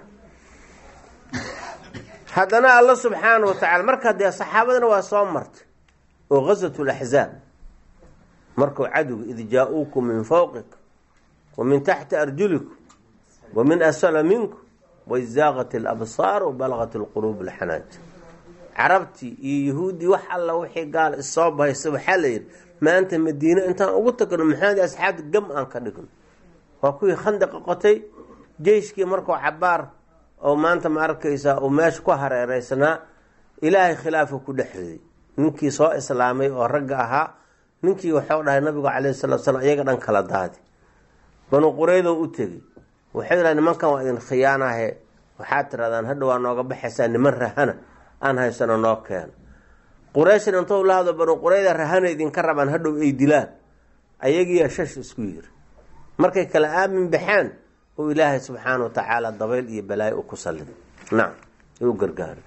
haddana alla subxaana wa tacala markaa dee saxaabadana waa soo martay oo ghaswat laxzaab markuu cadowga id jaa-uukum min fawqikum wa min taxti arjulikum wa min asfala minkum waizaaqat alabsaar wabalagat alquluub alxanaajir carabtii iyo yahuuddii wax alla wixii gaal issoo bahaysa waxaa la yidhi maanta madiine intaan ugu tagno maxamed asxaabta gam aan ka dhigno waa kuwii khandaqa qotay jeyshkii markuu cabaar oo maanta ma arkaysaa uu meesha ku hareereysnaa ilaahay khilaafa ku dhexeeyey ninkii soo islaamay oo ragga ahaa ninkii waxuu dhahay nabigu calayhi salatu salaam iyaga dhan kala daadi banu quraydo u tegey waxay yidhaha nimankan waa idin khiyaanahe waxaad tirahdaan hadha waa nooga baxaysaa niman rahana aan haysano noo keeno qurayshan intou la hadlo banu qurayda rahana idinka rabaan hadhow ay dilaan ayagiiyaa shash isku yiri markay kala aamin baxeen oo ilaahay subxaana wa tacaala dabayl iyo balaayo u ku salliday nacam u gargaaray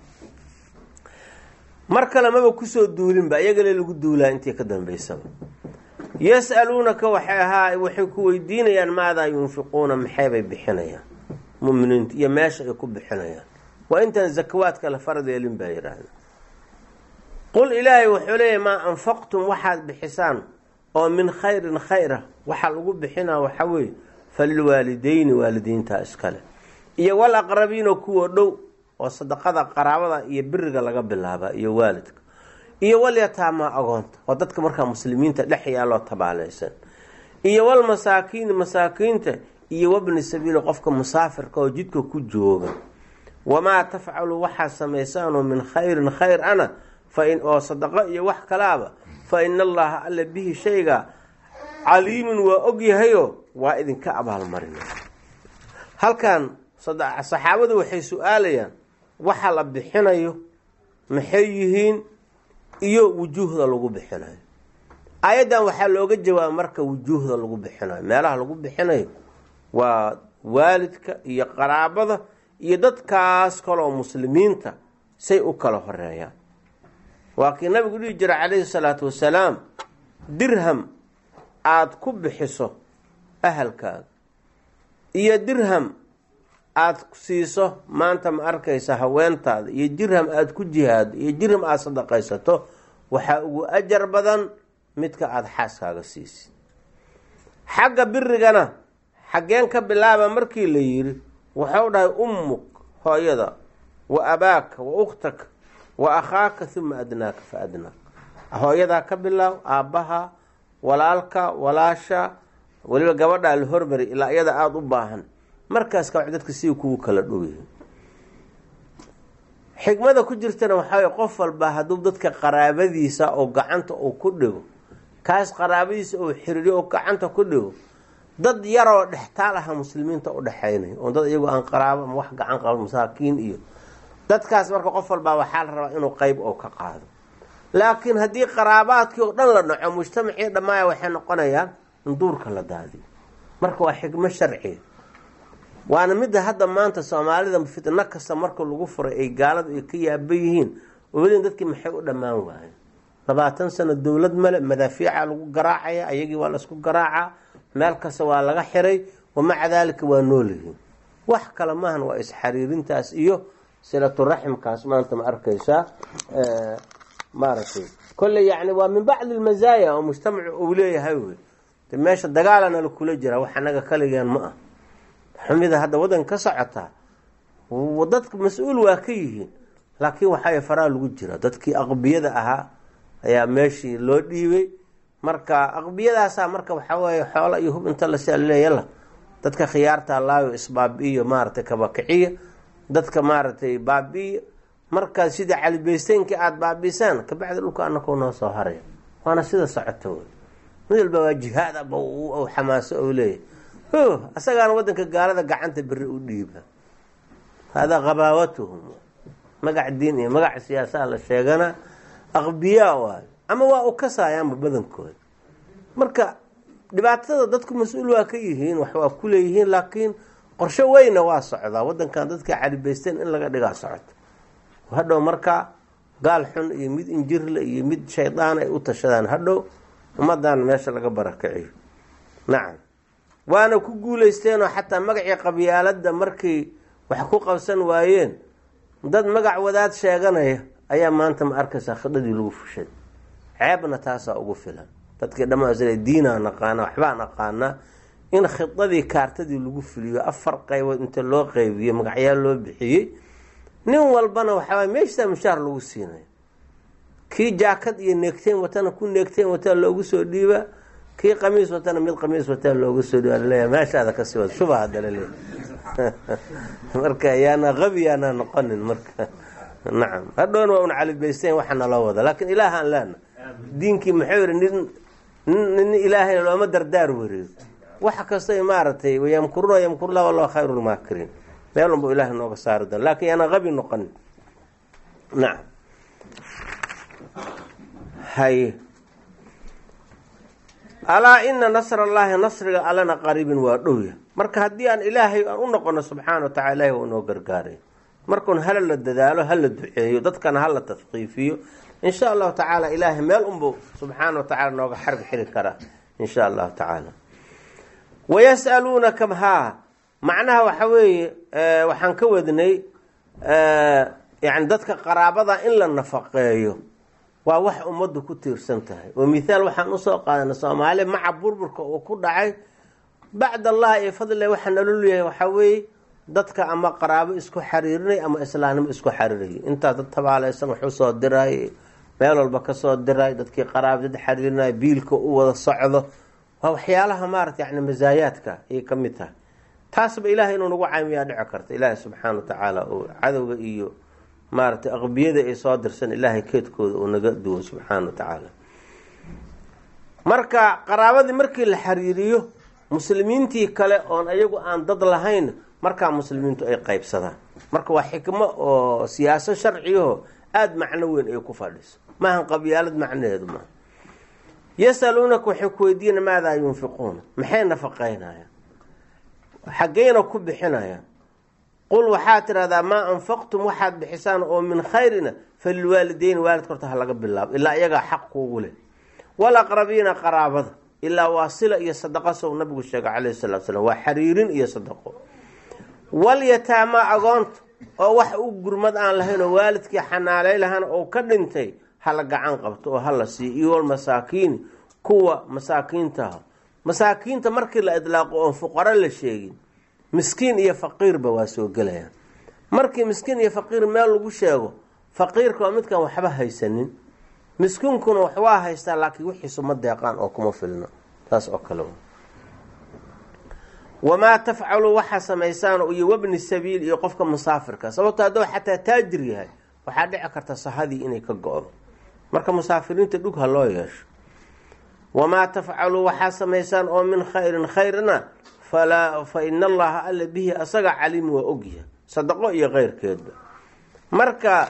mar kale maba kusoo duulinba iyagale lagu duulaa intii ka dambaysaba yas'aluunaka waxay ahaa waxay ku weydiinayaan maadaa yunfiquuna maxaybay bixinayaan muminiinta iyo meesha ay ku bixinayaan waa intaan zakawaadka la farad yeelin baa yidhaahda qul ilaahay wuxuu leeyahy maa anfaqtum waxaad bixisaan oo min khayrin khayra waxaa lagu bixinaa waxaa weeye falilwaalideyni waalidiinta iskale iyo wal aqrabiina kuwa dhow oo sadaqada qaraabada iyo biriga laga bilaaba iyo waalidka iyo wal yataamaa agoonta oo dadka markaa muslimiinta dhex yaaloo tabaalaysan iyo wal masaakiin masaakiinta iyo wabni sabiili qofka musaafirka oo jidka ku jooga wamaa tafcalu waxaad samaysaanoo min khayrin khayr ana fain oo sadaqo iyo wax kalaaba fa ina allaha alla bihi shayga caliimun waa ogyahayo waa idinka abaalmarina halkan saxaabadu waxay su-aalayaan waxa la bixinayo maxay yihiin iyo wujuuhda lagu bixinayo aayaddan waxaa looga jawaaba marka wujuuhda lagu bixinayo meelaha lagu bixinayo waa waalidka iyo qaraabada iyo dadkaas kaloo muslimiinta say u kala horeeyaan waa kii nabigu dhihi jira calayhi salaatu wasalaam dirham aada ku bixiso ahalkaaga iyo dirham aada siiso maanta ma arkaysa haweentaada iyo dirham aada ku jihaado iyo dirham aada sadaqaysato waxaa ugu ajar badan midka aada xaaskaaga siisid xagga birigana xaggeen ka bilaaba markii la yidhi wuxuu dhahay ummuk hooyada wa abaaka wa ukhtaka wa akhaaka uma adnaaka fa adnaak hooyadaa ka bilaaw aabbaha walaalka walaasha weliba gabadhaa la hormari ilaa iyada aada u baahan markaas ka wax dadka sii kugu kala dhow yihiin xigmada ku jirtana waxaa way qof walba hadduu dadka qaraabadiisa oo gacanta uu ku dhigo kaas qaraabadiisa oo xiriiriyo oo gacanta ku dhigo dad yaroo dhextaal aha muslimiinta u dhexaynay oo dad iyagu aan qaraabo ama wax gacan qabo masaakiin iyo dadkaas marka qof walbaa waxaa la rabaa inuu qayb oo ka qaado laakiin haddii qaraabaadkii oo dhan la dhaco mujtamacii dhammaaya waxay noqonayaan in duurka la daadiyo marka waa xigmo sharciya waana midda hadda maanta soomaalida fitna kasta marka lagu furay ay gaalada ay ka yaaban yihiin weli dadkii maxay u dhammaan waayeen labaatan sano dowlad male madaafiica lagu garaacaya ayagii waa la isku garaacaa meel kasta waa laga xiray wamaca daalika waa noolyihiin wax kale maahan waa isxariirintaas iyo silaturaximkaas maanta ma arkaysaa maaragtay kolley yacni waa min bacdi almazaaya oo mujtamacu uu leeyahay wey de meesha dagaalana la kula jira wax anaga kaligeen ma ah xumida hadda waddan ka socotaa dadka mas-uul waa ka yihiin laakiin waxaa faraa lagu jira dadkii aqbiyada ahaa ayaa meeshii loo dhiibay marka aqbiyadaasaa marka waxaa weeye xoola iyo hub inta la leeyala dadka khiyaarta laayo isbaabi'iyo maaragtay kabakiciya dadka maaragtay baabi'iya markaa sida calibaysteynkii aada baabiisaan kabacdi dhulka anakoo noo soo haraya waana sida socota wey mid walba waa jihaad aba u xamaaso ou leeyahay asagaana waddanka gaalada gacanta beri u dhiiba haadaa qabaawatuhum magac diin iyo magac siyaasaha la sheegana aqbiyaa waayo ama waa u kasaayaanba badankooda marka dhibaatada dadku mas-uul waa ka yihiin wax waa ku leeyihiin laakiin qorsho weyna waa socdaa waddankan dadka calibaysteen in laga dhigaa socoto hadhow marka gaal xun iyo mid injirle iyo mid shaydaan ay u tashadaan hadhow ummadan meesha laga barakiciyo nacam waana ku guulaysteenoo xataa magacii qabyaalada markay wax ku qabsan waayeen dad magac wadaad sheeganaya ayaa maanta ma arkaysaa khidadii lagu fushay ceebna taasaa ugu filan dadkii dhammaan diinaa naqaana waxbaa naqaanaa in khidadii kaartadii lagu fuliyo afar qaybood inta loo qaybiyo magacyaal loo bixiyey nin walbana waxaa meeshaa mushaar lagu siinaya kii jaakad iyo neegteen watana ku neegteen wataa loogu soo dhiibaa kii qamiis watana mid qamiis wataa loogu soo dhiiba laleeyahay meeshaada kasii wada shuba hadda laleeyahay marka yaana qabi yaana noqonin marka nacam hadhowna waa un calibaysteen waxa nala wada laakiin ilaahaan laana diinkii maxuu yihi nin nin ilaahay looma dardaar wareego waxa kastay maaragtay wayamkuruna yamkurullah wallahu khayrul maakiriin meel unba ilaahay nooga saari doona laakiin yaana qabi noqonin nacam hay alaa ina nasr allaahi nasriga allana qariibin waa dhowya marka haddii aan ilaahay aan u noqono subxaana wa tacala ilahay waa inoo gargaaray markuun hala la dadaalo hala duceeyo dadkana hala tadqiifiyo insha allahu tacaala ilaahay meel unbuu subxaana wa tacala nooga xarg xiri karaa insha allahu tacaala wayas'aluunaka haa macnaha waxa weeye waxaan ka wadnay yani dadka qaraabada in la nafaqeeyo waa wax ummaddu ku tiirsan tahay oo mithaal waxaan usoo qaadana soomaali maca burburka uu ku dhacay bacd allah iyo fadlilah waxaa nalol yahay waxaa weeye dadka ama qaraabo isku xariirinay ama islaanimo isku xariirayay intaa dad tabaalaysan wax usoo diray meel walba kasoo diray dadkii qaraabadad xariirinay biilka u wada socdo waa waxyaalaha maarata yani masaayaadka ayay ka mid tahay taasba ilaahay inuu nagu caymiyaa dhici karta ilaahay subxaana wa tacaala oo cadowga iyo maaragtay aqbiyada ay soo dirsan ilaahay keedkooda uu naga duwo subxaana wa tacaala marka qaraabadii markii la xariiriyo muslimiintii kale oon ayagu aan dad lahayn markaa muslimiintu ay qaybsadaan marka waa xikmo oo siyaaso sharciyaho aada macno weyn ay ku fadhiso maahan qabyaalad macnaheedu maaha yasaluunaka waxay ku weydiina maadaa yunfiquuna maxay nafaqaynayaan xaggeyna ku bixinayaan qul waxaad tidhahdaa maa anfaqtum waxaad bixisaan oo min khayrina falilwaalideyn waalidka horta ha laga bilaabo ilaa iyagaa xaq kuugu leh walaqrabiina qaraabada ilaa waasila iyo sadaqa sow nabigu sheegay calayhi salatu slam waa xariirin iyo sadaqo walyataamaa agoonta oo wax u gurmad aan lahayn oo waalidkii xanaalay lahaan oo ka dhintay hala gacan qabto oo hala siiyo iyo walmasaakiini kuwa masaakiintaha masaakiinta markii la idlaaqo oon fuqaro la sheegin miskiin iyo faqiirba waa soo gelayaan markii miskiin iyo faqiir meel lagu sheego faqiirka waa midkaan waxba haysanin miskiinkuna wax waa haystaa laakiin wixiisu ma deeqaan oo kuma filno taas oo kale wamaa tafcalu waxaa samaysaan iyo wabni sabiil iyo qofka musaafirka sababto hadduu xataa taajir yahay waxaa dhici karta sahadii inay ka go-do marka musaafiriinta dhug ha loo yeesho wamaa tafcalu waxaa samaysaan oo min khayrin khayrna falaa fa ina allaha alla bihi asaga caliim waa ogyahay sadaqo iyo keyrkeedba marka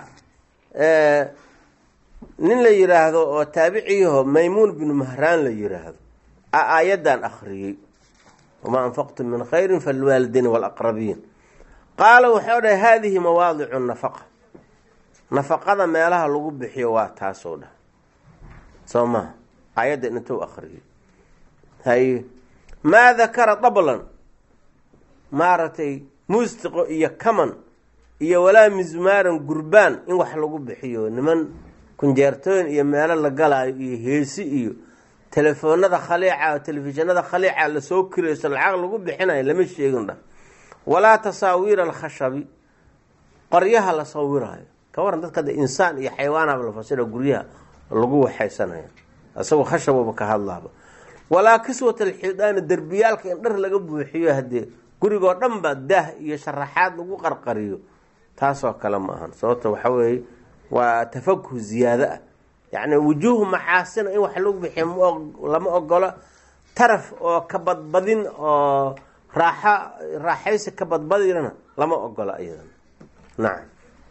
nin la yiraahdo oo taabiciyaho maymuun binu mahraan la yiraahdo aayadan akhriyey wamaa anfaqtum min khayrin falwaalidayni waalaqrabiin. qaala wuxuu dhahay haadihi mawaadicu nafaqa, nafaqada meelaha lagu bixiyo waa taasoo dhah soo maha aayadda intuu akriyo. haye maa dakara dablan maaragtay muusiqo iyo kaman iyo walaa mismaaran gurbaan in wax lagu bixiyo, niman kunjeertooyin iyo meelo la galaayo iyo heesi iyo telefoonada khaliica telefishinada khaliica lasoo kirayso lacag lagu bixinayo lama sheegin dhah. walaa tasaawiir alkhashabi qoryaha la sawiraayo ka waran dadka de insaan iyo xayawaanaba la fasira guryaha lagu waxaysanayo asagoo khashababa ka hadlaaba. walaa kiswat alxidaani derbiyaalka in dhar laga buuxiyo haddee gurigoo dhan ba daah iyo sharaxaad lagu qarqariyo taasoo kale ma ahan. sababta waxa weeye waa tafakuh ziyaado ah, yacni wujuuhu macaasina in wax lagu bixiyo lama ogolo, taraf oo ka badbadin oo raaxa raaxaysi ka badbadinana lama ogolo iyadana. nacam.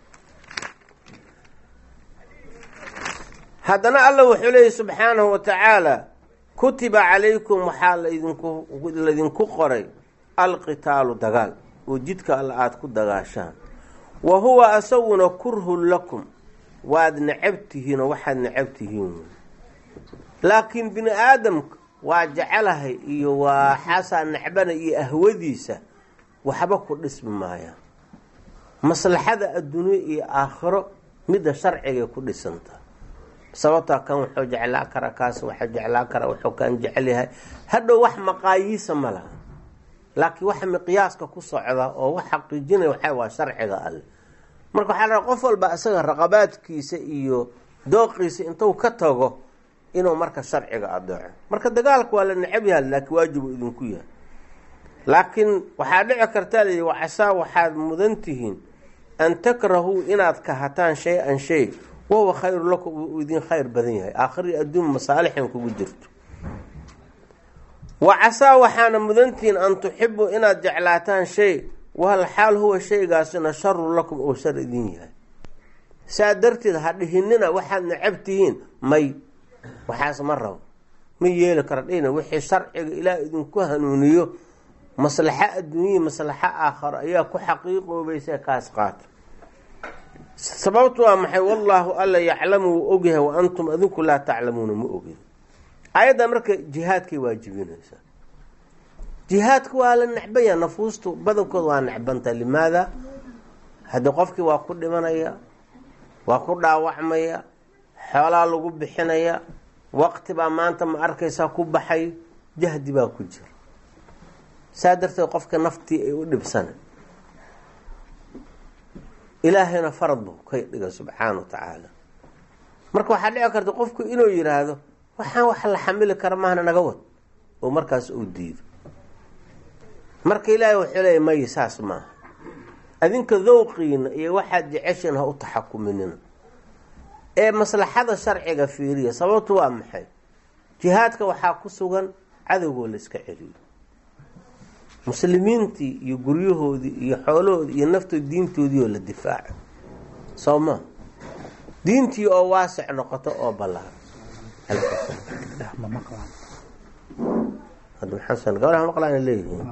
haddana alla wuxuu leeyahy subxaanahu wa tacaala kutiba calaykum waxaa laydinku laydinku qoray alqitaalu dagaal oo jidka alla aada ku dagaashaan, wa huwa asaguna kurhun lakum waad necab tihiin oo waxaad necab tihiin. laakiin bini aadamka waa jecelahay iyo waa xaasaa necbana iyo ahwadiisa waxba ku dhismi maayaan. maslaxada adduunye iyo aakhiro midda sharcigay ku dhisanta. sababtaa kan wuxuu jeclaa kara kaas waxaa jeclaa kara wuxuu kan jecel yahay, hadhow wax maqaayiisa ma laha. laakiin waxa miqyaaska ku socda oo wax xaqiijinaya waxaa waa sharciga alle. marka waxaa la qof walba isaga raqabaadkiisa iyo dooqiisa intuu ka tago inuu marka sharciga adeeco. marka dagaalka waa la necab yahay laakiin waajibu idinku yahay. laakiin waxaa dhici kartaa la yidhi wacasaa waxaad mudan tihiin an takrahuu inaad kahataan shay-an shay wahuwa khayru lakum uu idin khayr badan yahay, aakhiri adduun masaalixin kugu jirto. wacasaa waxaana mudantihiin an tuxibuu inaad jeclaataan shay wahal xaal huwa shaygaasina sharu lakum oo shar idin yahay. saa darteed ha dhihinina waxaad necab tihiin may waxaas ma rabo ma yeeli kara dhihina wixii sharciga ilaah idinku hanuuniyo maslaxo adduunya maslaxo aakharo ayaa ku xaqiiqoobaysa kaas qaata. sababtu waa maxay? wallaahu alla yaclamu wuu ogyahay wa antum adinku laa taclamuuna ma ogin. aayadda marka jihaadkay waajibinaysaa. jihaadka waa la necbaya, nafuustu badankood waa necbanta. limaada? haddii qofkii waa ku dhimanaya, waa ku dhaawacmaya, xoolaa lagu bixinaya, waqti baa maanta ma arkaysaa ku baxay, jahdi baa ku jira. saa darteed qofka naftii ay u dhibsana ilaahayna farad buu ka dhiga subxaana wa tacaala. marka waxaa dhici karta qofku inuu yidhaahdo waxaan wax la xamili kara maahna naga wad, oo markaas uu diido. marka ilaahay wuxuu leeyahy may saas maaha, adinka dowqiina iyo waxaad jeceshiin ha u taxakuminina ee maslaxada sharciga fiiriya. sababtu waa maxay? jihaadka waxaa ku sugan cadowgoo la iska celiyo, muslimiintii iyo guryahoodii iyo xoolahoodii iyo naftood diintoodii oo la difaaco. soo ma diintii oo waasic noqoto oo ballaaran. hadda xasan gabadha maqlaan leeyihiin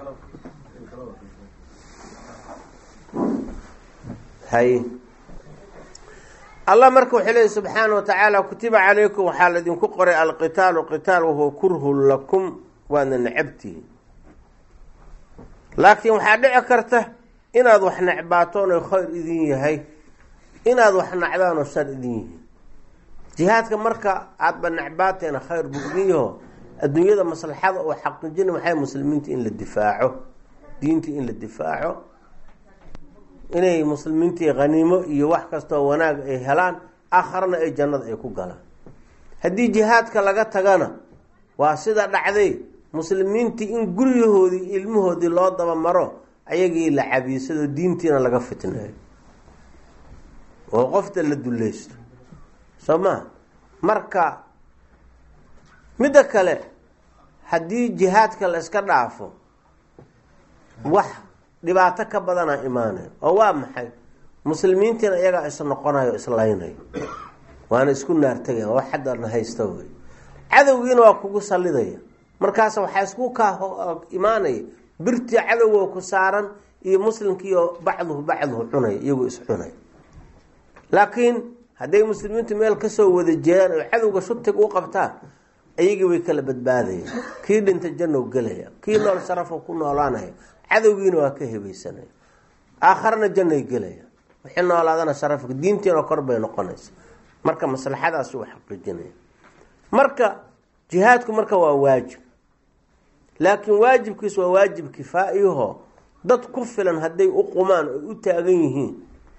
hay allah marka wuxuu leeyahy subxaana wa tacaala kutiba calaykum waxaa laydinku qoray alqitaalu qitaal wahuwa kurhun lakum waadna necabtihiin. laakiin waxaa dhici karta inaad wax necbaatoon oo khayr idin yahay, inaad wax nacdaan oo shar idin yihiin. jihaadka marka aadba necbaateena khayr buu idin yaho adduunyada maslaxada oo xaqiijina waxay muslimiinta in la difaaco, diinta in la difaaco, inay muslimiintii haniimo iyo wax kastoo wanaag ay helaan, aakharna ay jannada ay ku galaan. haddii jihaadka laga tagana waa sida dhacday muslimiintii in guryahoodii ilmahoodii loo daba maro ayagii la cabiisado diintiina laga fitneeyo oo qofta la dulleysto. soo maa marka midda kale haddii jihaadka la iska dhaafo wax dhibaato ka badanaa imaanayo oo waa maxay? muslimiintiina iyagaa is noqonayo islaynayo waana isku naartagayan wax xaddana haysta wey. cadowgiina waa kugu sallidaya markaas waxaa isku ka imaanay birtii cadowga ku saaran iyo muslimkiyo bacduhu bacduhu cunay iyagu is cunay laakiin haday muslimiintu meel ka soo wada jeedaan oo cadowga shutiga u qabtaan ayagii way kala badbaadayeen kii dhinta janno galaya kii nool sharafo ku noolaanaya cadowgiina waa ka hebaysanay aakhirna janno galaya wixii noolaadana sharafka diinteena kor bay noqonaysaa marka maslaxadaas uu xaqiijinay marka jihaadku marka waa waajib laakiin waajibkiisu waa waajib kifaa'iyo dad ku filan haday u qumaan oo u taagan yihiin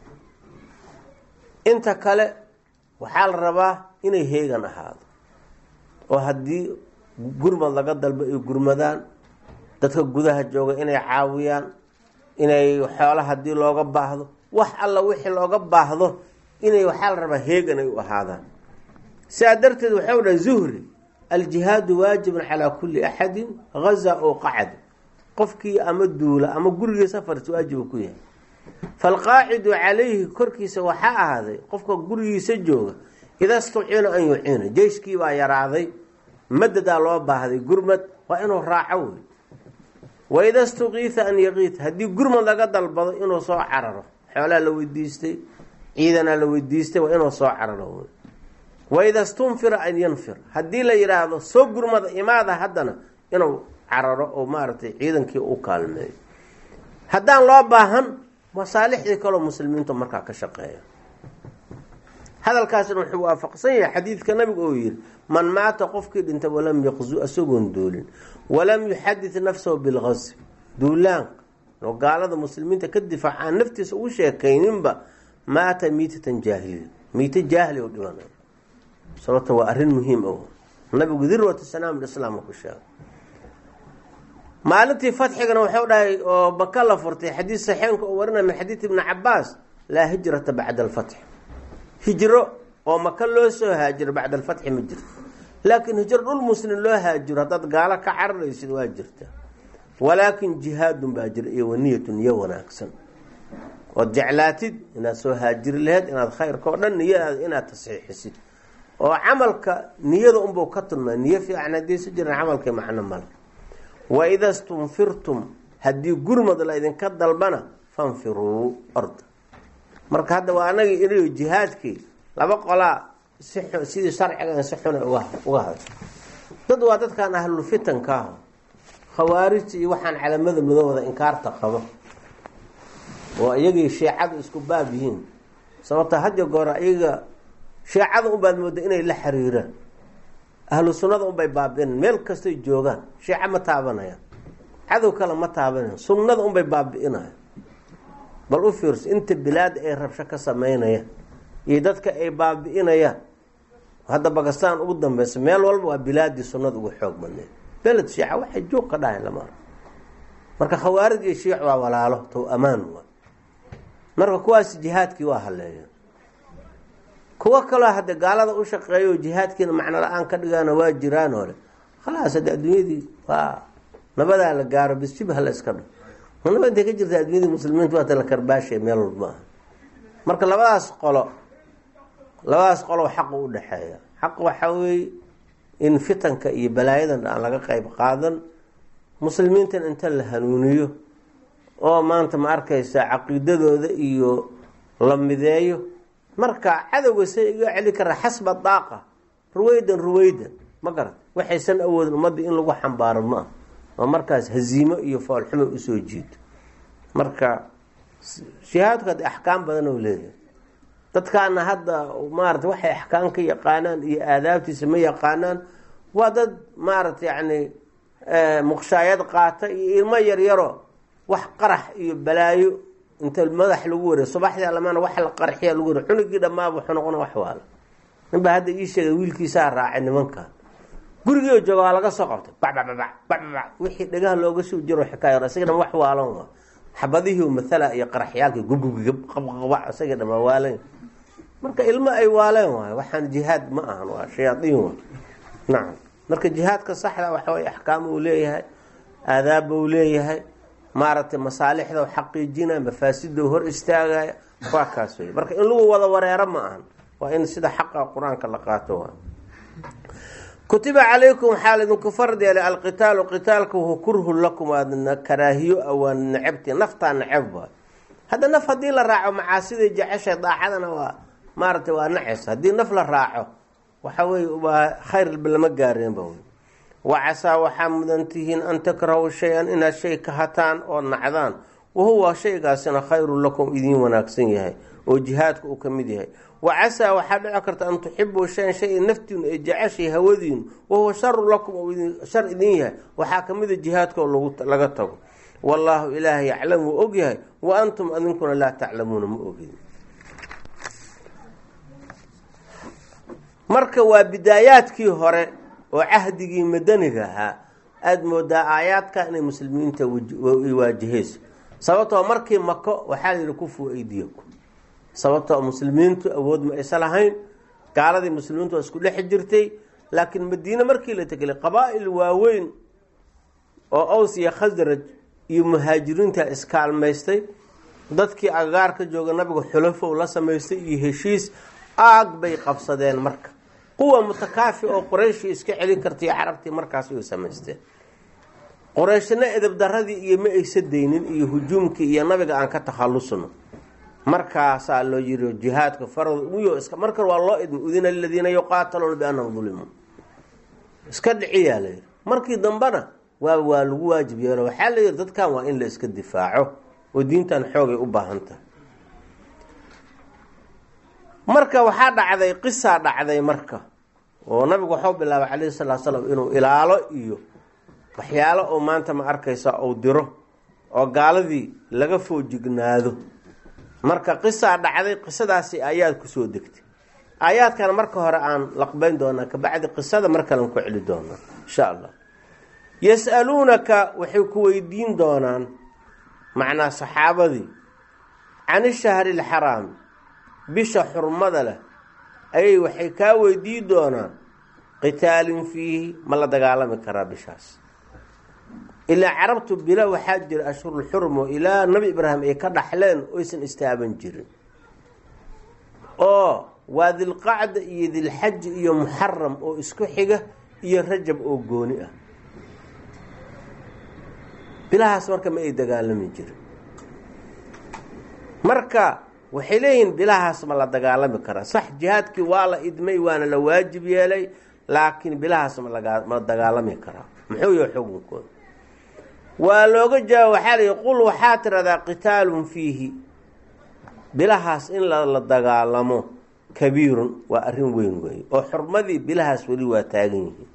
inta kale waxaa la rabaa inay heegan ahaado oo haddii gurmad laga dalbo ay gurmadaan dadka gudaha jooga inay caawiyaan inay xoolo haddii looga baahdo wax alla wixii looga baahdo inay waxaa la rabaa heegan ay u ahaadaan sidaa darteed waxau dhaha zuhri aljihaadu waajibun calaa kulli axadin gaza oo qacad qofkii ama duula ama gurigiisa farsi waajib ku yahay falqaacidu calayhi korkiisa waxaa ahaaday qofka gurigiisa jooga idaa stuciina an yuciina jeyskii baa yaraaday madadaa loo baahday gurmad waa inuu raaco wey waida stuqiita an yaqiit haddii gurmad laga dalbado inuu soo cararo xoolaa la weydiistay ciidanaa la weydiistay waa inuu soo cararo wey waida stunfira an yanfir haddii la yidhaahdo soo gurmada imaada haddana inuu cararo oo maaragtay ciidankii u kaalmeeyo haddaan loo baahan masaalixdii kaloo muslimiintu markaa ka shaqeeya hadalkaasina wuxuu waafaqsan yahay xadiidka nabiga oo yidhi man maata qofkii dhinta walam yaqzu isagoon duulin walam yuxadid nafsahu bilgazwi duulaanka oo gaalada muslimiinta ka difaacaan naftiisa ugu sheekayninba maata miitatan jaahiliya miita jaahili oo dhimanay sababta waa arrin muhiim ah nabigu dirwatu salaam islaam ku sheegay maalintii fatxigana wuxuu dhahay oo baka la furtay xadiis saxiixka oo warinay min xadiis ibn Abbas la hijrata ba'da al-fath hijro oo maka loo soo haajiro ba'da al-fath ma jirto laakiin hijro dhul muslim loo haajiro dad gaala ka cararaysid waa jirta walaakin jihaadun baajir iyo waniyatun iyo wanaagsan oo jeclaatid inaad soo haajir lahayd inaad khayrka oo dhan niyada inaad tasxiixisid oo amalka niyada un buu ka tulmaa niyo fiican hadii si jiran amalka macna mal wa idha stunfirtum hadii gurmad la idin ka dalbana fanfiru ard marka hadda waa anaga inuu jihaadkii laba qola sidii sharciga si xun uga uga dad waa dadkan ahlul fitanka khawaarij iyo waxaan calaamada madowda inkaarta qabo oo iyagii shiicadu isku baab yihiin sababta hadda goor ayaga shiicadu u baad moodo inay la xiriiraan ahlu sunnada u bay baabeen meel kasta ay joogaan shiica ma taabanayaan cadow kale ma taabanayaan sunnada u bay baabiinayaan bal u fiirso inta bilaad ay rabsho ka sameynayaan iyo dadka ay baabiinayaan hadda Pakistan ugu dambeysay meel walba waa bilaadii sunnada ugu xoog badneed belad shiica waxay joog ka dhahay lama marka khawaarij iyo shiic waa walaalo to amaan waa marka kuwaas jihaadkii waa haleeyeen kuwa kale hadda gaalada u shaqeeyo jihaadkiina macna la'aan ka dhigaana waa jiraan hore khalaas adduunyadii waa nabada la gaaro bisbah la iska dhig nabada inta ka jirta adduunyada muslimiintu waa la karbaashay meel walba marka labadaas qolo labadaas qolo xaq u dhaxeeya xaq waxa weey in fitanka iyo balaayadan aan laga qayb qaadan muslimiintan inta la hanuuniyo oo maanta ma arkaysa aqeedadooda iyo la mideeyo marka cadawga say iga celi kara xasba daaqa ruwaydan ruwaydan ma garan waxaysan awoodin umada in lagu xambaaro ma oo markaas haziimo iyo faalxumo u soo jiito marka shihaadka ahkaam badan oo leeyahay dadkaana hadda maartay waxay ahkaam ka yaqaanaan iyo aadaabtiisa ma yaqaanaan waa dad maartay yani muqshaayad qaata iyo ilmo yar yaro wax qarax iyo balaayo inta madax lagu wareey subaxdii lamaana wax la qarxiya lagu wareey cunugii dhamaab wuxuu noqon wax waala ninba hadda ii sheegay wiilkiisa raacay nimanka guriga jooga laga soo qabtay bac bac bac bac bac wixii dhagaha looga soo jiro xikaayo asaga wax waalan xabadihi oo mathala iyo qaraxyaalka gubgub qabqaba asaga dhama waalan marka ilmo ay waaleen waay waxaan jihaad ma ahan waa shayaadiin waa naam marka jihaadka saxda waxa way ahkaam uu leeyahay aadaab uu leeyahay maaragtay masaalixda oo xaqiijina mafaasidda hor istaagaya waa kaas weey marka in lagu wada wareero ma ahan waa in sida xaqa quraanka la qaato waa kutiba calaykum waxaa laydinku fard yeelay alqitaalu qitaalka wahu kurhun lakum aadna karaahiyo awaan necabti naftaa necab waay hadda naf haddii la raaco macaasiday jeceshay daacadana waa maaragtay waa naces haddii naf la raaco waxa weye waa khayr lama gaareenba wey wacasaa waxaa mudan tihiin an takrahu shay-an inaad shay ka hataan oo nacdaan wahuwa shaygaasina khayrun lakum idiin wanaagsan yahay oo jihaadka uu ka mid yahay wacasaa waxaa dhici karta an tuxibuu shayan shay naftiinu ay jeceshay hawadiinu wahuwa sharu lakum oo shar idin yahay waxaa kamida jihaadka oo laga tago wallaahu ilaahay yaclam wuu og yahay wa antum adinkuna laa taclamuuna ma ogin. marka waa bidaayaadkii hore oo cahdigii madaniga ahaa aada moodaa aayaadka inay muslimiinta waajihayso sababtoo markii mako waxaa la yihi kufuu aydiyaku sababtoo muslimiintu awood ma aysa lahayn gaaladii muslimiintu waa isku dhex jirtay laakiin madiine markii la tegelay qabaa'il waaweyn oo aws iyo khasraj iyo muhaajiriinta iskaalmaystay dadkii agagaarka jooga nabiga xulafow la samaystay iyo heshiis aag bay qabsadeen marka quwa mutakaafi oo qorayshii iska celin kartay carabtii markaas way samaysteen qorayshna edab daradii iyo ma aysa deynin iyo hujuumkii iyo nabiga aan ka takhalusno markaasaa loo yiri jihaadka farad uyo iska marka waa loo idin udina alladina yuqaataluuna biannahum zulimu iska dhiciyaa la yiri markii dambana waa waa lagu waajib yeelo waxaa la yiri dadkan waa in la iska difaaco oo diintan xoogay u baahan tahay. marka waxaa dhacday qisa dhacday marka oo nabigu wuxuu bilaabay calayhi salaatu wasalaam inuu ilaalo iyo waxyaalo oo maanta ma arkaysa oo diro oo gaaladii laga foojignaado. marka qisa dhacday qisadaasi ayaad ku soo degtay aayaadkan marka hore aan laqbayn doonaa ka bacdi qisada marka lan ku celi doonaa insha Allah. yas'aluunaka waxay ku weydiin doonaan macnaa saxaabadii can shahri al-haram bisha xurmada leh ayay waxay kaa weydiin doonaan qitaalin fiihi ma la dagaalami karaa bishaas ilaa carabtu bila waxaa jira ashhurul xurmo ilaa nabi ibraahim ay ka dhaxleen oo aysan istaaban jirin oo waa dilqacda iyo dilxaj iyo muxaram oo isku xiga iyo rajab oo gooni ah bilahaas marka ma ay dagaalami jirin. marka waxay leeyihiin bilahaas ma la dagaalami karaa sax jihaadkii waa la idmay waana la waajib yeelay laakiin bilahaas ma la dagaalami karaa muxuu yahay xukunkooda waa looga jawaab waxaa la qul waxaa tiradaa qitaalun fiihi bilahaas in la dagaalamo kabiirun waa arrin weyn weeye oo xurmadii bilahaas weli waa taagan yihiin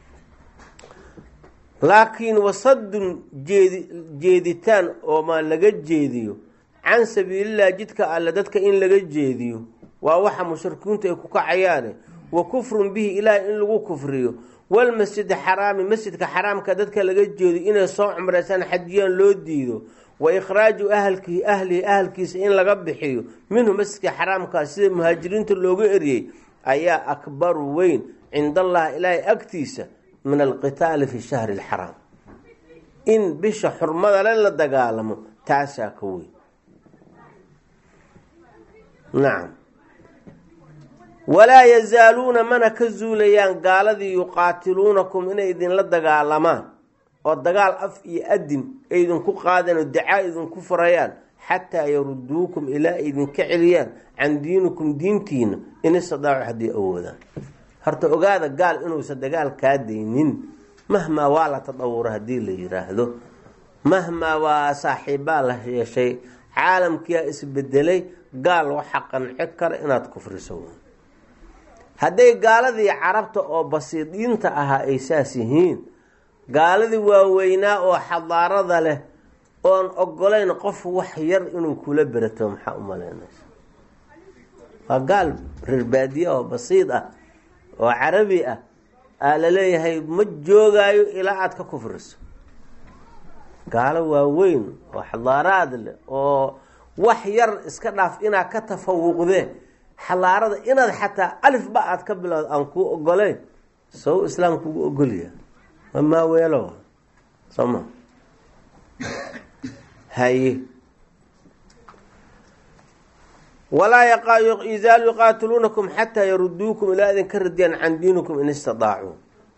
laakiin wasadun jeedi jeeditaan oo ma laga jeediyo can sabiilillah jidka alla dadka in laga jeediyo waa waxa mushrikiintu ay ku kacayaan wa kufrun bihi ilaahay in lagu kufriyo wal masjid xaraami masjidka xaraamka dadka laga jeediyo inay soo cumraysan xajiyaan loo diido wa ikhraaju ahlki ahli ahlkiisa in laga bixiyo minhu masjidka xaraamka sida muhaajiriinta looga eriyay ayaa akbar weyn cinda Allah ilaahay agtiisa min alqitaal fi shahr alharam in bisha xurmada la dagaalamo taasaa ka weyn. nacam walaa yazaaluuna mana ka zuulayaan gaaladii yuqaatiluunakum inay idinla dagaalamaan oo dagaal af iyo adin ay idinku qaadeen oo dacaa idinku furayaan xataa yaruduukum ilaa idinka celiyaan can diinikum diintiina in istidaacu haddii awoodaan. horta ogaada gaal inuusan dagaal kaa daynin mahmaa waa la tadawuro haddii la yiraahdo mahmaa waa saaxiibaa la yeeshay caalamkiyaa isbedelay gaal waxa qanci kara inaad kufriso. hadday gaaladii carabta oo basiidiinta ahaa ay saas yihiin gaaladii waaweynaa oo xadaarada leh oon ogolayn qof wax yar inuu kula berato maxaa u malaynaysa waa gaal reer baadiye oo basiid ah oo carabi ah aa la leeyahay ma joogaayo ilaa aad ka kufriso. gaalo waaweyn oo xadaaraad leh oo wax yar iska dhaaf inaad ka tafawuqdee xalaarada inaad xataa alif ba aad ka bilowd aan kuu ogoleyn sow islaam kugu ogolya mamaa weelo soma haye walaa yaqaayu izaalu yuqaatiluunakum xataa yaruduukum ilaa idinka radiyaan can diinikum in istidaacu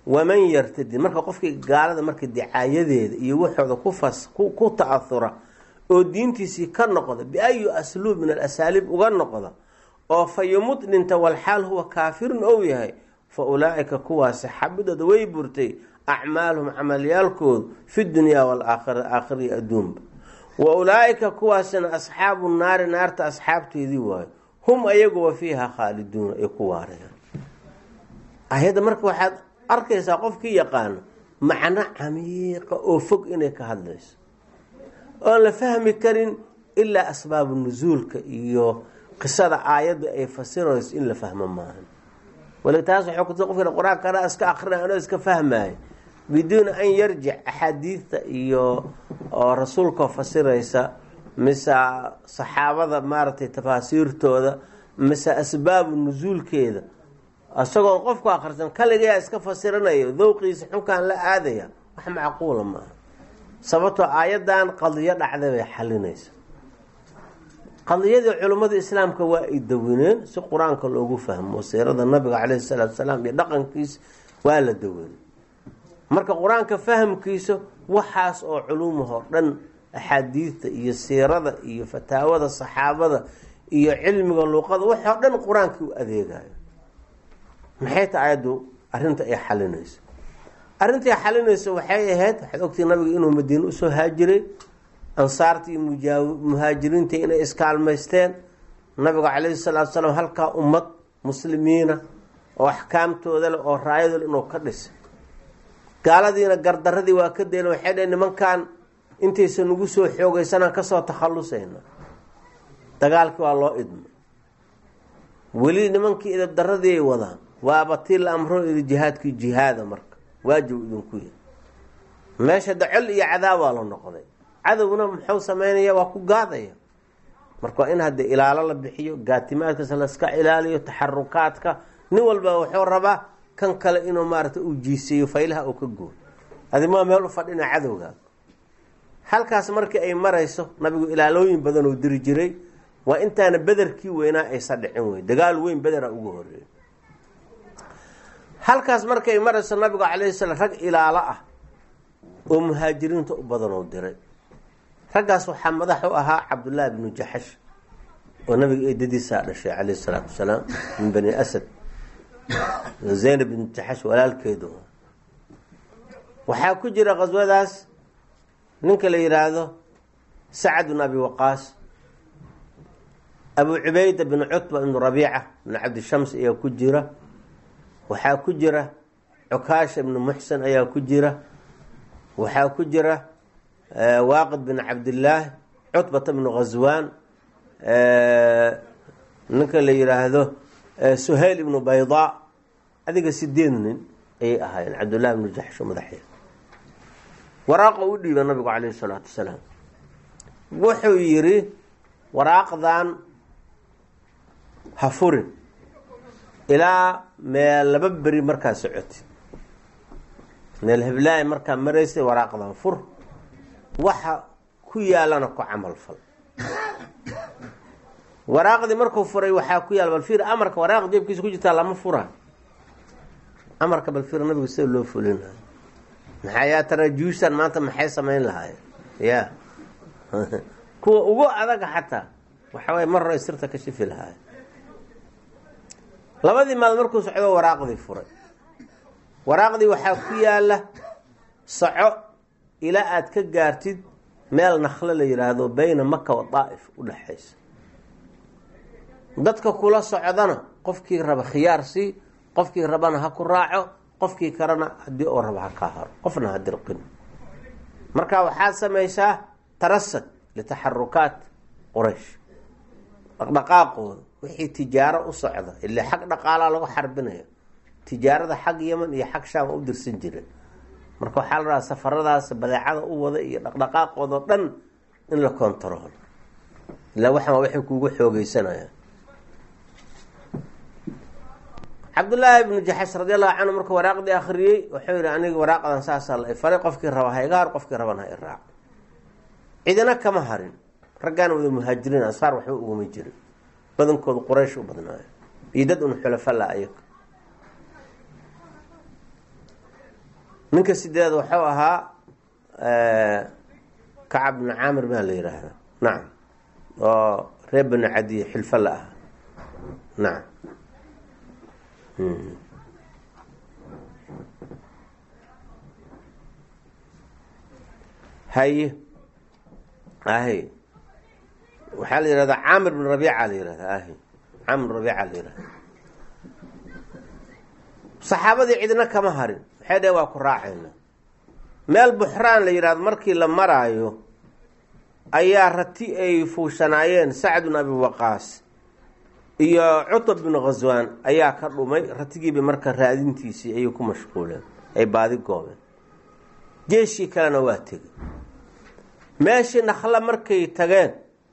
waman yartadi marka qofkii gaalada marka dicaayadeeda iyo waxooda ku fas ku ta'athura oo diintiisii ka noqda biayu asluub min alasaaliib uga noqda oo fayumut dhinta walxaal huwa kaafirun ou yahay fa ulaa'ika kuwaasi xabidooda way burtay acmaaluhum camalyaalkoodu fi dunyaa waalaakhira aakhiriya adduunba wa ulaa'ika kuwaasina asxaabu naari naarta asxaabteedii waayo hum ayaguwa fiiha khaaliduuna ay ku waarayaan. ayadda marka waxaad arkaysaa qofkii yaqaano macno camiiqa oo fog inay ka hadlayso oon la fahmi karin ilaa asbaabu nusuulka iyo qisada aayaddu ay fasirayso in la fahmo maahan. wali taas waxay ku qofka quraanka kana iska akhrina anoo iska fahmaayo biduun an yarjic axaadiidta iyo oo rasuulka fasiraysa misa saxaabada maaragtay tafaasiirtooda misa asbaabu nusuulkeeda asagoo qofku akhrisan kaligaa iska fasiranayo dowqiisa xunkaan la aadaya wax macquula maaha. sababtoo aayadan qadiyo dhacday bay xalinaysa. qadiyadii culimmada islaamka waa ay dawineen si qur-aanka loogu fahmo siirada nabiga calayhi salaatu wasalaam iyo dhaqankiisa waa la daweyn. marka qur-aanka fahamkiisa waxaas oo culumahoo dhan axaadiidta iyo siirada iyo fataawada saxaabada iyo cilmiga luuqada waxoo dhan qur-aankii u adeegayo. maxay ta aayaddu arrinta ay xalinayso? arrintai xalinayso waxay ahayd waxaad ogtii nabiga inuu madiine usoo haajiray ansaartii muhaajiriinta inay iskaalmaysteen nabiga calayhi salaatu salaam halkaa ummad muslimiina oo axkaamtooda leh oo raayadole inuu ka dhisay. gaaladiina gardaradii waa ka dayna waxay dhaheen nimankan intaysa nagu soo xoogaysanaan kasoo takhallusayna. dagaalkii waa loo idmo weli nimankii idabdaradii ay wadaan waaba tii la amro idi jihaadkii jihaada marka waajib idinku yahay. meesha dacol iyo cadaab waa la noqday. cadowna muxuu sameynaya waa ku gaadaya. marka waa in hadda ilaalo la bixiyo gaatimaadkaas la iska ilaaliyo taxarukaadka nin walba wuxuu rabaa kan kale inuu maaragtay u jiiseeyo faylaha uu ka gooyo adimaa meel u fadhina cadowga. halkaas markii ay marayso nabigu ilaalooyin badan oo diri jiray waa intaana bederkii weynaa aysa dhicin wey dagaal weyn bedera ugu horeeyo. halkaas markay marayso nabigu calayhi salaam rag ilaalo ah oo muhaajiriinta u badan oo diray. raggaas waxaa madax u ahaa cabdullaahi bnu jaxash oo nabiga eedadiisaa dhashay calayhi salaatu wasalaam min bani asad. zaynab bnu jaxash walaalkeedu. waxaa ku jira qaswadaas ninka la yidhaahdo sacad bn abi waqaas, abu cubayda bn cutba bn rabiica bn cabdishams ayaa ku jira. waxaa ku jira cukaasha bnu muxsan ayaa ku jira. waxaa ku jira waaqid bin cabdillaahi, cutbata bnu ghaswaan, ninka la yidhaahdo suhayl ibnu baydaa. adiga sideed nin ayay ahaayeen cabdullahi bnu jaxsh madaxeed. waraaqa u dhiiba nabigu calayhi salaatu wasalaam wuxuu yidhi waraaqdan ha furin ilaa meel laba beri markaa socotay. meel heblaay markaa maraysay waraaqdan fur waxa ku yaalana ku camal fal. waraaqdii markuu furay waxaa ku yaal balfiir amarka waraaq jeebkiisa ku jirtaa lama fura. amarka balfiir nabigu sida loo fulinayo maxaa yaa tara juusan maanta maxay samayn lahaayeen ya kuwa ugu adaga xataa waxa way mar hore sirta ka shifi lahaayeen. labadii maal markuu socdo waraaqdii furay. waraaqdii waxaa ku yaala soco ilaa aad ka gaartid meel nakhle la yidhaahdo bayna maka wa daa'if u dhaxaysa. dadka kula socdana qofkii raba khiyaar sii, qofkii rabana ha ku raaco, qofkii kalena haddii oo raba ha kaa haro, qofna ha dirqin. marka waxaad samaysaa tarasad litaxarukaat quraysh dhaqdhaqaaqooda wixii tijaaro u socda ilaa xag dhaqaalaa lagu xarbinayo. tijaarada xag yeman iyo xag shaam u dirsan jireen. marka waxaa la rabaa safaradaas badeecada u wada iyo dhaqdhaqaaqooda dhan in la kontaroolo ilaa waxaan waxay kuugu xoogeysanayaan. cabdullaahi ibnu jaxash radi allahu canhu markuu waraaqdii akhriyey wuxuu yidhi aniga waraaqdan saasaa la ifaray qofkii raba ha iga har qofkii rabana ha i raaco. cidina kama harin. raggaan wada muhaajiriin ansaar waxba uguma jirin badankooda quraysh u badnaayo iyo dad un xulafa la ayaga. ninka sideed wuxuu ahaa kacab bn caamir baa la yidhaahdaa nacam oo reer bani cadiy xilfo la ah nacam haye ahy waxaa la yihahdaa caamir bin rabiica la yihahdaa ahy caamir bin rabiica la yihahda saxaabadii cidna kama harin waxay dhaheen waa ku raacayna meel buxraan la yidhahdo markii la maraayo ayaa rati ay fuushanaayeen sacd bin abi waqaas iyo cutb bin khaswaan ayaa ka dhumay ratigiiba marka raadintiisii ayay ku mashquuleen ay baadi goobeen jeeshii kalena waa tegey meeshii nakla markay tageen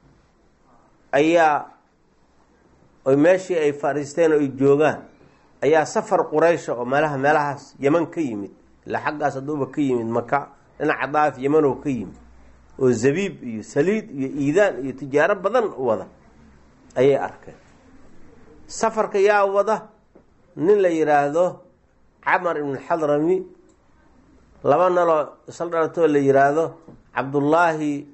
ayaa oy meeshii ay fadhiisteen oo ay joogaan ayaa safar quraysha oo meelaha meelahaas yeman ka yimid ilaa xaggaas hadduuba ka yimid maka dhinaca daaf yeman oo ka yimid oo zabiib iyo saliid iyo iidaan iyo tijaaro badan u wada ayay arkeen safarka yaa wada nin la yidhaahdo camar ibn xadrami laba naloo isla dhalatoo la yidhaahdo cabdullaahi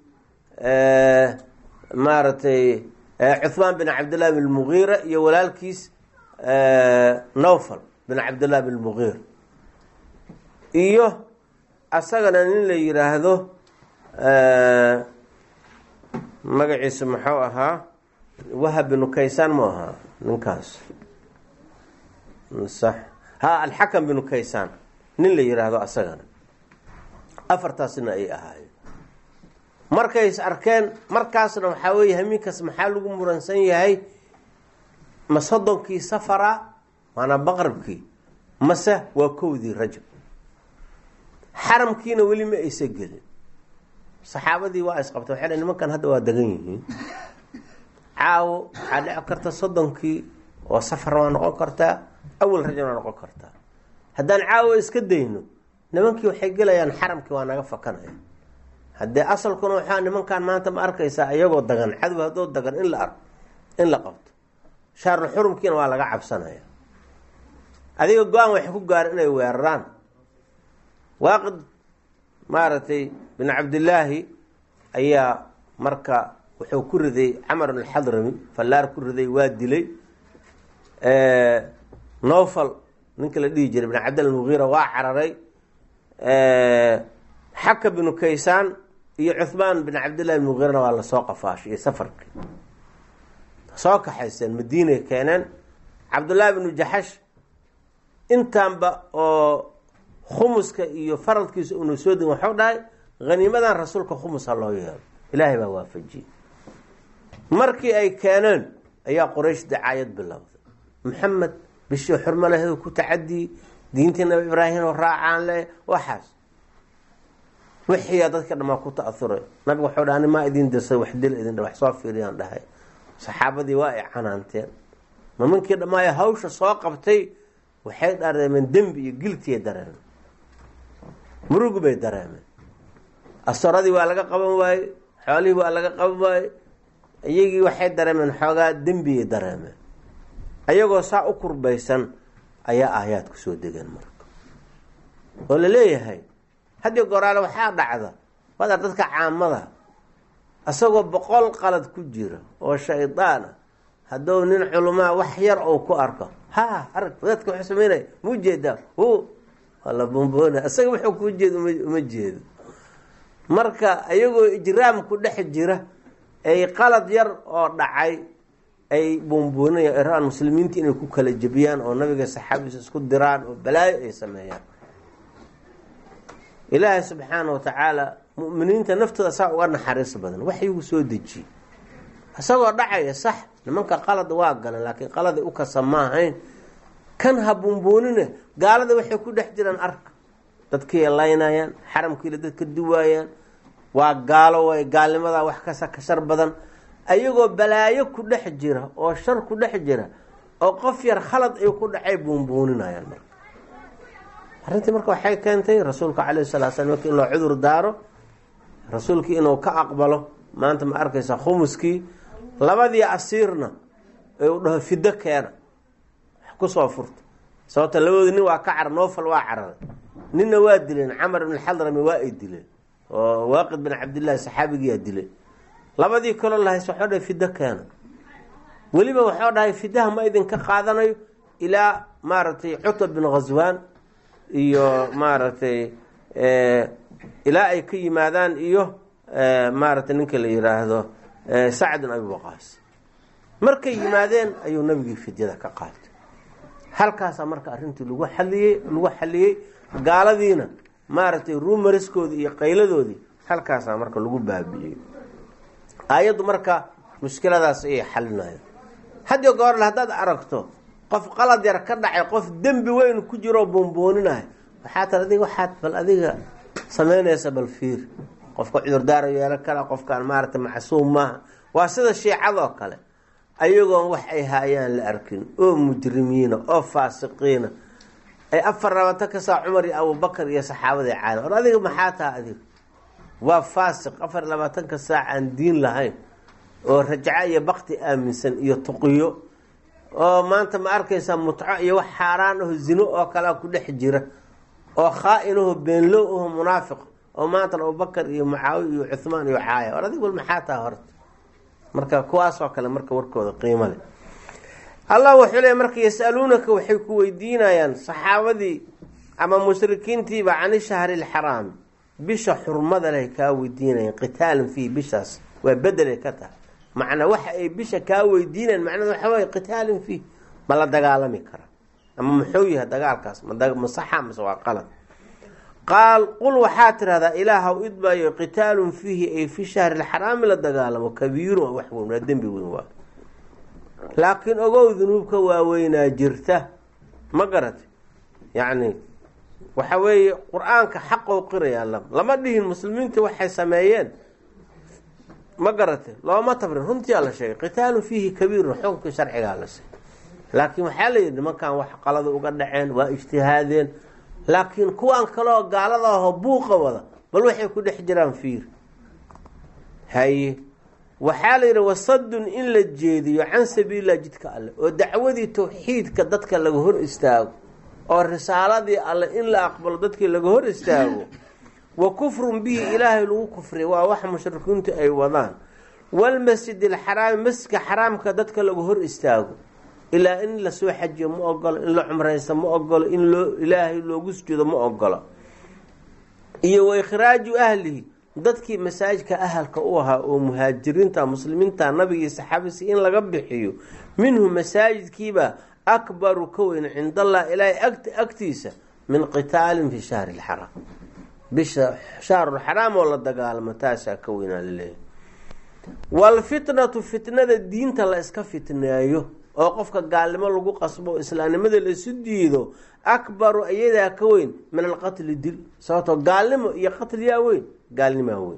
maaragtay cuhmaan bin cabdillahi bin mugiira iyo walaalkiis nawfal bin cabdillahi bin mugiir iyo asagana nin la yidhaahdo magaciisa muxuu ahaa wahab binu kaysaan mu ahaa ninkaas sax ha alxakam binu kaysaan nin la yidhaahdo asagana afartaasna ay ahaayeen markay is arkeen markaasna waxaa weeye hamiinkaas maxaa lagu muransan yahay ma soddonkii safara maanaa baqrabkii mase waa kowdii rajab xaramkiina weli ma aysa gelin saxaabadii waa isqabtay waxay dhaheen nimankan hadda waa degan yihiin caawo waxaa dhici karta soddonkii oo safar waa noqon kartaa awal rajab waa noqon kartaa haddaan caawo iska dayno nimankii waxay gelayaan xaramkii waa naga fakanaya haddee asalkuna waxaa nimankan maanta ma arkaysaa iyagoo dagan cadow haddoo dagan in la arko in la qabto shaarul xurumkiina waa laga cabsanaya adiga go-aan waxay ku gaareen inay weeraraan waaqid maaragtay bin cabdillaahi ayaa marka wuxuu ku riday camar ibn alxadrami fallaar ku riday waa dilay nowfal ninka la dhihi jiray bin cabdillah mugiira waa cararay xaka binu kaysaan iyo cuhmaan bin cabdillahi bin mugiirana waa lasoo qafaashay iyo safarkii soo kaxayseen madiinay keeneen cabdullaahi binu jaxash intaanba oo khumuska iyo faradkiisa una soo degin waxau dhahay haniimadan rasuulka khumus ha loo yeelo ilaahay baa waafajiyey markii ay keeneen ayaa quraysh dacaayad bilowday maxamed bishii xurmo laheed ku tacadiyey diintii nabi ibraahim oo raacaan leh waxaas wixiyaa dadka dhamaa ku ta'auray nabiga waxau dhaha ani maa idin dirsay wax dil idin wax soo fiiriyaan dhahay saxaabadii waa ay canaanteen mamankii dhammaaya hawsha soo qabtay waxay dareemeen dembi iyo giltiay dareemeen murugu bay dareemeen asaradii waa laga qaban waaye xoolihii waa laga qaban waaye iyagii waxay dareemeen xoogaa dembiyay dareemeen ayagoo saa u kurbaysan ayaa aayaad ku soo degeen marka oo la leeyahay haddii goraale waxaa dhacda wadar dadka caamada isagoo boqol qalad ku jira oo shaydaan ah hadduu nin culumaa wax yar oo ku arko ha arag dadka wuxuu sameynaya ma ujeedaa hu wala bomboona isaga wuxuu ku jeedo uma jeedo marka ayagoo ijraam ku dhex jira ay qalad yar oo dhacay ay bomboonaya iraan muslimiinta inay ku kala jebiyaan oo nabiga saxaabiisa isku diraan oo balaayo ay sameeyaan ilaahay subxaanahu watacaala mu'miniinta naftooda saa uga naxariis badan waxaygu soo dejiyey isagoo dhacaya sax nimanka qalad waa galan laakiin qaladay u kasa maahayn kan ha bomboonina gaalada waxay ku dhex jiraan arka dadkii laynayaan xaramkiila dadka duwaayaan waa gaalo way gaalnimadaa wax kasa ka shar badan ayagoo balaayo ku dhex jira oo shar ku dhex jira oo qof yar khalad ay ku dhacay boonbooninayaan marka arrintii marka waxay keentay rasuulka calayhi salatu slam markii in loo cudur daaro rasuulkii inuu ka aqbalo maanta ma arkaysa khumuskii labadii asiirna ee u dhaho fido keena wax kusoo furta sababta labadoodi nin waa ka carar noofal waa cararay nina waa dileen camar ibn alxadrami waa ay dileen oo waaqid bin cabdillahi saxaabigiyaa dilay labadii kaloo lahays waxoo dhahay fido keena weliba waxoo dhahay fidaha ma idinka qaadanayo ilaa maaragtay cutb bin ghaswaan iyo maaragtay ilaa ay ka yimaadaan iyo maaragtay ninka la yiraahdo sacd bin abi waqaas markay yimaadeen ayuu nabigii fidyada ka qaatay halkaasaa marka arrintii lagu xaliyey lagu xaliyey gaaladiina maaragtay ruumariskoodii iyo qayladoodii halkaasaa marka lagu baabi'iyey aayaddu marka mushkiladaas ayay xalinayaan haddii goorle haddaad aragto qof qalad yar ka dhacay qof dembi weyn ku jiroo boonbooninayo waxaa tar adiga waxaad bal adiga samaynaysa bal fiir qofka cudurdaara yeelo kale qofkaan maaragtay macsuum maaha waa sida shiicadoo kale ayagoon wax ay haayaan la arkin oo mujrimiina oo faasiqiina ay afar labaatan ka saa cumar iyo abubakar iyo saxaabadii caali or adiga maxaa taha adiga waa faasiq afar labaatanka saac aan diin lahayn oo rajco iyo bakti aaminsan iyo tuqiyo oo maanta ma arkaysaa mutco iyo wax xaaraan aho zino oo kalea ku dhex jira oo khaa-inaho beenlow aho munaafiq oo maanta abubakar iyo mucaawiya iyo cuhmaan iyo caaya or adiga wal maxaa taha horta marka kuwaasoo kale marka warkooda qiimo leh allah wuxuu leey marka yasaluunaka waxay ku weydiinayaan saxaabadii ama mushrikiintiiba cani shahri lxaraam bisha xurmada leh kaa weydiinayaan qitaalin fiih bishaas waa bedelay ka tahay macnaa waxa ay bisha kaa weydiinayaan macnada waxa waye qitaalin fiih ma la dagaalami kara ama muxuu yahay dagaalkaas ma saxa mase waa qalad qaal qul waxaa tirahdaa ilaahaw idbaayo qitaalun fiihi ay fi shahri lxaraami la dagaalamo kabiirun waa wax weyn waa dembi weyn waa laakiin ogow dunuubka waaweynaa jirta ma garate yacni waxa weeye qur-aanka xaqou qiraya la lama dhihin muslimiinta waxay sameeyeen ma garate looma tabrin runtii aa la sheegay qitaalun fiihi kabiirun xukunka sharcigaa la sheegay laakiin waxaa la yidhi nimankan wax qalada uga dhaceen waa ijtihaadeen laakiin kuwaan kaloo gaalada aho buuqa wada bal waxay ku dhex jiraan fiir haye waxaa la yidhi wasadun in la jeediyo can sabiililah jidka alle oo dacwadii tawxiidka dadka laga hor istaago oo risaaladii alle in la aqbalo dadkii laga hor istaago wa kufrun bihi ilaahay lagu kufriya waa wax mushrikiintu ay wadaan walmasjid alxaraami masjidka xaraamka dadka laga hor istaago ilaa in lasoo xajiyo ma ogolo in la cumraysto ma ogolo in loo ilaahay loogu sujuudo ma ogolo iyo wa ikhraaju ahlihi dadkii masaajidka ahalka u ahaa oo muhaajiriinta muslimiinta nabiga iyo saxaabadiisa in laga bixiyo minhu masaajidkiiba akbaru ka weyn cindallah ilaahay agtiisa min qitaalin fi shahri lxaraam bisha shahrulxaraam oo la dagaalamo taasaa ka weynaa laleeyahay waalfitnatu fitnada diinta la iska fitneeyo oo qofka gaalnimo lagu qasbo islaamnimada la isu diido akbaru iyadaa ka weyn min alqatli dil sababtoo gaalnimo iyo qatl yaa weyn gaalnimaa weyn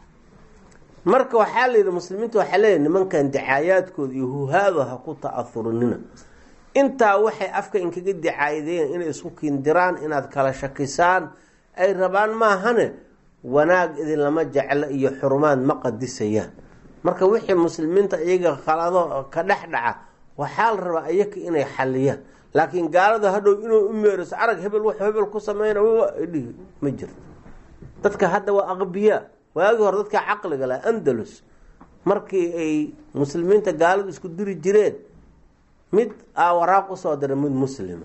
marka waxaa la yidhi muslimiinta waxaa leeyahy nimankan dicaayaadkooda iyo huhaado ha ku ta-ahurinina intaa waxay afka inkaga dicaayadeen inay isku kindiraan inaad kala shakisaan ay rabaan maahane wanaag idin lama jeclo iyo xurumaad ma qadisayaan marka wixii muslimiinta iyaga khalado ka dhex dhaca waxaa la rabaa iyaka inay xaliyaan laakiin gaalada hadhow inuu u meeriso arag hebel wax hebel ku sameyna dhihi ma jirto dadka hadda waa aqbiyaa waagii hore dadka caqliga laha andalus markii ay muslimiinta gaaladu isku diri jireen mid aa waraaq usoo diray mid muslima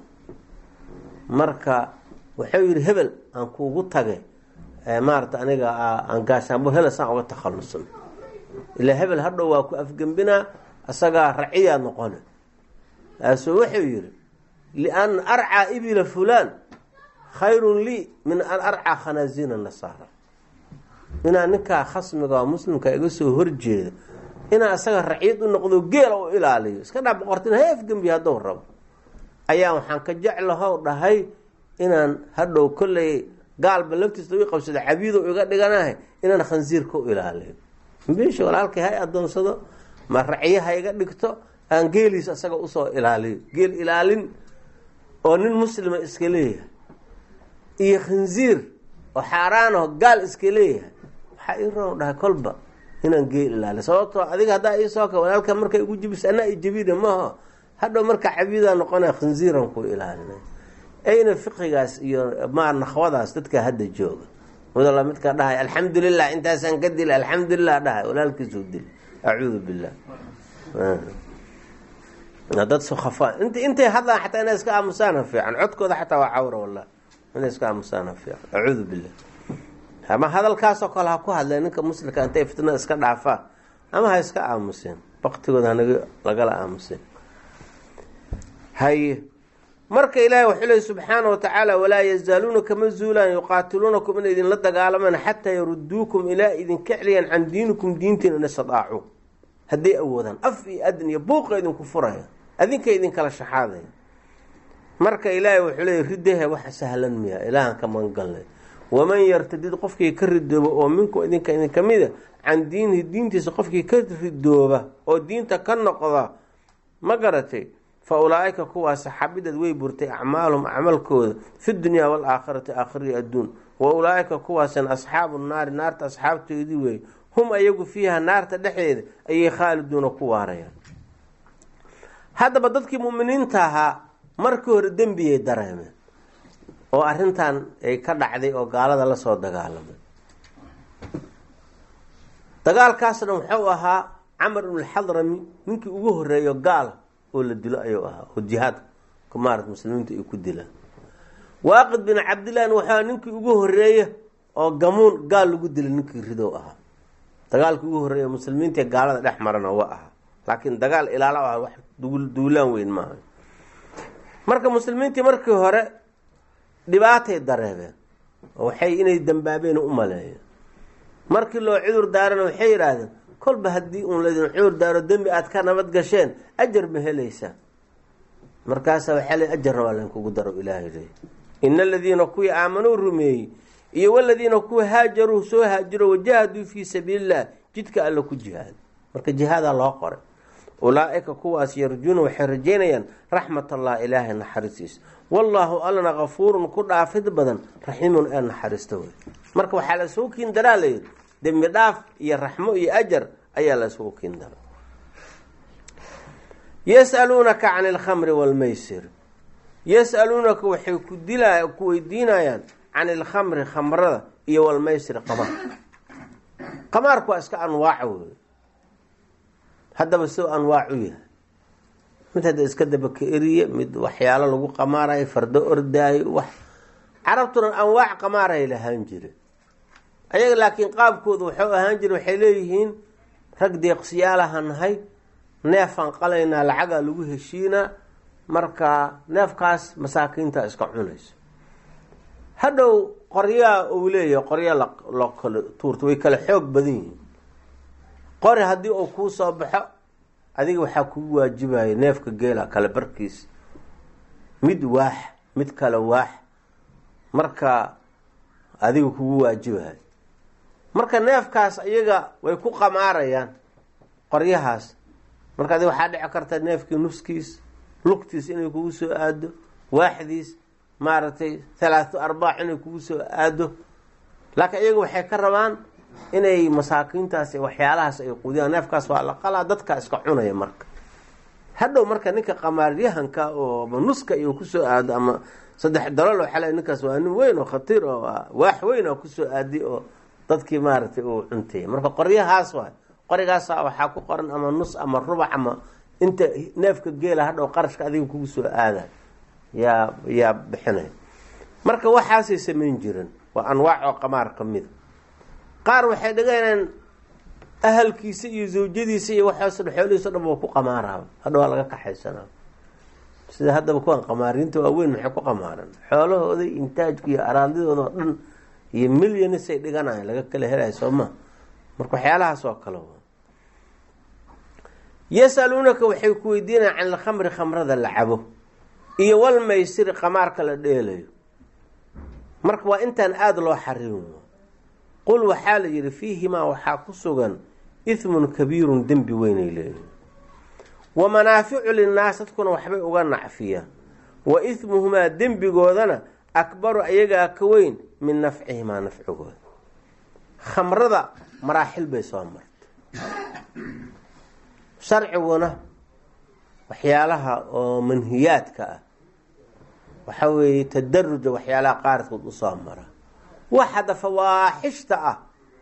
marka wuxuu yidhi hebel aan kuugu tage maarata aniga aan gaashaanbur hel saan uga takhalusno ilaa hebel hadhow waa ku afgembinaa isagaa raciyaa noqona aasoo wuxuu yidhi lian arcaa ibila fulaan khayrun lii min an arcaa khanaasiina nasaara inaa ninkaa khasmiga oo muslimka iga soo horjeeda inaa isaga raciid u noqdo geela u ilaaliyo iska dhaa boqortin ha afgembi haddou rabo ayaa waxaan ka jeclahow dhahay inaan hadhow kolley gaalba laftiisa i qabsado cabiido iga dhiganahay inaan khansiirka u ilaaliyo bisha walaalkay hay adoonsado ma raciyaha iga dhigto aan geeliis asaga usoo ilaaliyo geel ilaalin oo nin muslima iska leeyahay iyo khansiir oo xaaraanoo gaal iska leeyahay waxaa ii roon dhahay kolba inaan geel ilaaliyo sababtoo adiga haddaa iisoo ka walaalka markay igu jibis anaa i jabina maaho hadhow marka cabiidaa noqonaya khansiiran ku ilaalinay ayna fiqigaas iyo ma nakhwadaas dadka hadda jooga wadalla midka dhahay alxamdulilah intaasaan ka dil alxamdulilah dhahay walaalkiisuu dil acuudu billah dad soo khafaa int intay hadlaan xataa inay iska aamusaan fiican codkooda xataa waa cawra wallah inay iska aamusaan fiican acuudu billah ama hadalkaasoo kale ha ku hadlay ninka muslimka intay fitnada iska dhaafaa ama ha iska aamuseen waqtigooda hanaga lagala aamuseen hay marka ilaahay wuxuu leeyahay subxaanahu wa tacaala walaa yazaaluuna kama zuulaan yuqaatiluunakum inay idinla dagaalamaan xataa yaruduukum ilaa idinka celiyaan can diinikum diintiina in istadaacu hadday awoodaan af iyo adn iyo buuqa idinku furaya adinka idinkala shaxaadaya marka ilaahay wuxuu leeyahy ridahe waxa sahlan miya ilaahan ka magangalnay waman yartadid qofkii ka ridooba oo minku idinka idin ka mida can diinihi diintiisa qofkii ka ridooba oo diinta ka noqda ma garatay fa ulaaika kuwaas xabidad way burtay acmaalum acmalkooda fi dunyaa waalaakhirati aakhiri adduun wa ulaaika kuwaasan asxaabu naari naarta asxaabtoodii weeye hum ayagu fiiha naarta dhexdeeda ayay khaaliduuna ku waarayaan. haddaba dadkii mu'miniinta ahaa markii hore dembiyay dareemeen oo arrintan ay ka dhacday oo gaalada la soo dagaalamay. dagaalkaasna wuxuu ahaa camar ibn alxadrami ninkii ugu horeeyo gaal oo la dilo ayuu ahaa oo jihaadka kumaarat muslimiinta ay ku dilaan. waaqid bin cabdillahna waxaa ninkii ugu horeeya oo gamuun gaal lagu dilay ninkii ridow ahaa. dagaalkii ugu horeeya muslimiinta gaalada dhex marana waa ahaa, laakiin dagaal ilaalo ah wax duulaan weyn maaha. marka muslimiintii markii hore dhibaatay dareebeen oo waxay inay dambaabeen u maleeyeen. markii loo cudur daarana waxay yidhaahdeen kolba haddii uun laydin cudur daaro dembi aad ka nabad gasheen ajar ma helaysaa. markaasa waxaa le ajarna waa laynkugu daro ilaahay leey ina aladiina kuwii aamanuu rumeeyey iyo waladiina kuwa haajaruu soo haajiro wajahaduu fii sabiililah jidka alla ku jihaada. marka jihaadaa loo qoray. ulaaika kuwaas yarjuuna waxay rajaynayaan raxmat allah ilaahay naxariistiisa wallaahu allana kafuurun ku dhaafid badan raxiimun ee naxariista wey. marka waxaa la isugu kiin daraa layidhi dembi dhaaf iyo raxmo iyo ajar ayaa la isugu kiin dara. yas'aluunaka can alkhamri waalmaysir yas'aluunaka waxay ku dila ku weydiinayaan can ilkhamri khamrada iyo walmaysir qamaar. qamaarku waa iska anwaaca wey. haddaba soo anwaacu yahay mid hadda iska dabaka eriye mid waxyaalo lagu qamaarayo fardo ordaayo wax carabtuna anwaac qamaaray lahaan jire ayaga laakiin qaabkooda wuxuu ahaan jire waxay leeyihiin rag deeqsiyaalaha nahay neefaan qalaynaa lacagaa lagu heshiinaa marka neefkaas masaakiinta iska cunayso. hadhow qoryaa uu leeyahay qorya loo kala tuurta way kala xoog badan yihiin. qori haddii uu kuu soo baxo adiga waxaa kugu waajibaya neefka geela kale barkiis mid waax mid kale waax marka adiga kugu waajibahay. marka neefkaas iyaga way ku qamaarayaan qoryahaas. marka adiga waxaa dhici karta neefkii nuskiis lugtiis inay kugu soo aado waaxdiis maaragtay halaatho arbaac inay kugu soo aado. laakiin iyaga waxay ka rabaan inay masaakiintaas waxyaalahaas ay qudiyaan. neefkaas waa la qalaa dadka iska cunaya. marka hadhow marka ninka qamaaryahanka oo nuska iyo kusoo aado ama saddex dalool waxaa le ninkaas waa nin weyn oo khatiir oo waax weyn oo kusoo aadi oo dadkii maaragtay uu cuntay. marka qoryahaas waay qorigaasa waxaa ku qoran ama nus ama rubac ama inta neefka geela hadhow qarashka adiga kugu soo aada yaa yaa bixinay. marka waxaasay samayn jireen waa anwaac oo qamaar ka mida. qaar waxay dhagaynaan ahalkiisa iyo zawjadiisa iyo waxaas xoolihiisa dhan waa ku qamaaraan hadhow waa laga kaxaysanaa. sida haddaba kuwan qamaariinta waaweyn maxay ku qamaaran xoolahooda intaajka iyo araadidooda oo dhan iyo milyanisay dhiganayan laga kala helayo sooma. marka waxyaalahaas oo kale yasaluunaka waxay ku weydiinayaan can alkhamri khamrada la cabo iyo walmaysiri qamaarka la dheelayo. marka waa intaan aada loo xarimo. qul waxaa la yidhi fiihimaa waxaa ku sugan ihmun kabiirun dembi weynay leeyihin wa manaaficu linnaas dadkuna waxbay uga nacfiyaan wa ihmuhumaa dembigoodana akbaru ayagaa ka weyn min nafcihimaa nafcigooda. khamrada maraaxil bay soo martay. sharciguna waxyaalaha oo manhiyaadka ah waxa weeye tadaruja waxyaalaha qaarkood u soo mara wax hadda fawaaxishta ah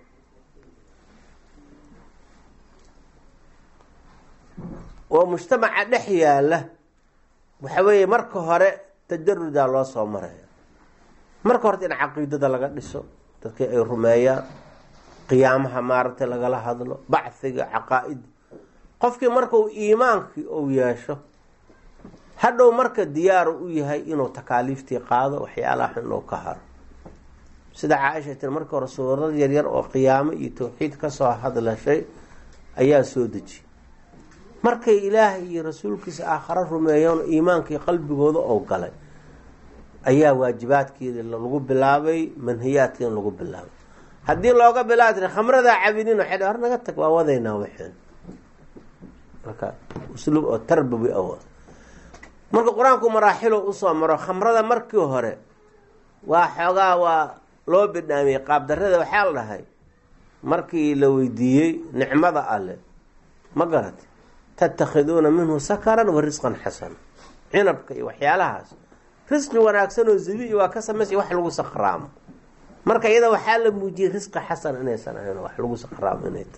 oo mujtamaca dhex yaala waxa weeye marka hore tadarudaa loo soo maraya marka horta in caqiidada laga dhiso dadkii ay rumeeyaan qiyaamaha maaragtay lagala hadlo bacfiga caqaa'id qofkii marka uu iimaankii uu yeesho hadhow marka diyaaru u yahay inuu takaaliiftii qaado waxyaalaha xun inuu ka haro sida caaisha tir marka hore suurad yaryar oo qiyaamo iyo tawxiid kasoo hadlashay ayaa soo dejiyay markay ilaahay iyo rasuulkiisa aakharo rumeeyeen iimaankii qalbigooda oo galay ayaa waajibaadkeeda lagu bilaabay manhiyaadkeeda lagu bilaabay haddii looga bilaabay khamrada cabidin waxay hor naga tag waa wadaynaa waxaan marka usluub oo tarbawi ah marka quraanku maraaxilo u soo maro khamrada markii hore waa xogaa waa loo bidhaamiyay qaab darrada waxa la dhahay markii la weydiiyay nicmada alle ma garat tattakhiduna minhu sakaran wa rizqan hasana cinabka iyo waxyaalahaas risqi wanaagsan oo zabiib waa ka sameeyay wax lagu sakhraamo marka iyada waxa la muujiyay risqi hasan inaysan ahayn wax lagu sakhraamo inayta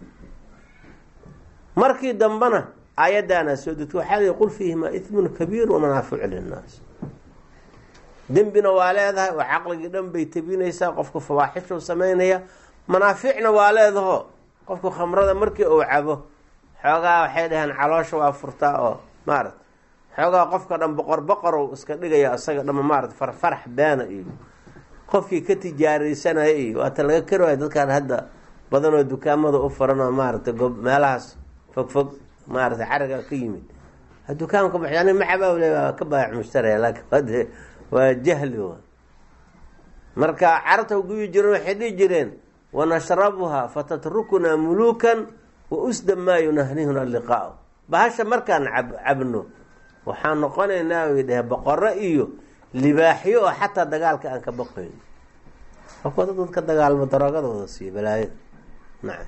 markii dambana ayadana soo degtay waxa la yaqul fiihima ithmun kabiir wa manaafi'u lin-naas dambina waa leedahay oo aqliga dhan bay tabinaysaa qofka fawaaxisho sameeynaya manaaficna waa leedahay qofka khamrada markii uu cabo xoogaa waxay dhahan caloosha waa furtaa oo maarad xoogaa qofka dhan boqor boqor oo iska dhigaya asaga dhan maarad farfarax baana iyo qofkii ka tijaaraysanay iyo waata laga karayo dadkan hadda badan oo dukaamada u furan oo maarad goob meelahaas fog fog maarad caraga ka yimid dukaanka baxyaan ma cabaa ka baac mushtari laakiin waa jahli waa marka carta ugu jireen waxay dhigi jireen wanashrabuha fatatrukuna mulukan wa usda ma yunahnihuna liqaa bahasha markaan cabno waxaan noqonaynaa weedah boqorro iyo libaaxiyo oo xataa dagaalka aan ka baqayn waxaa dadka dagaalmo daroogadooda si balaayo nacam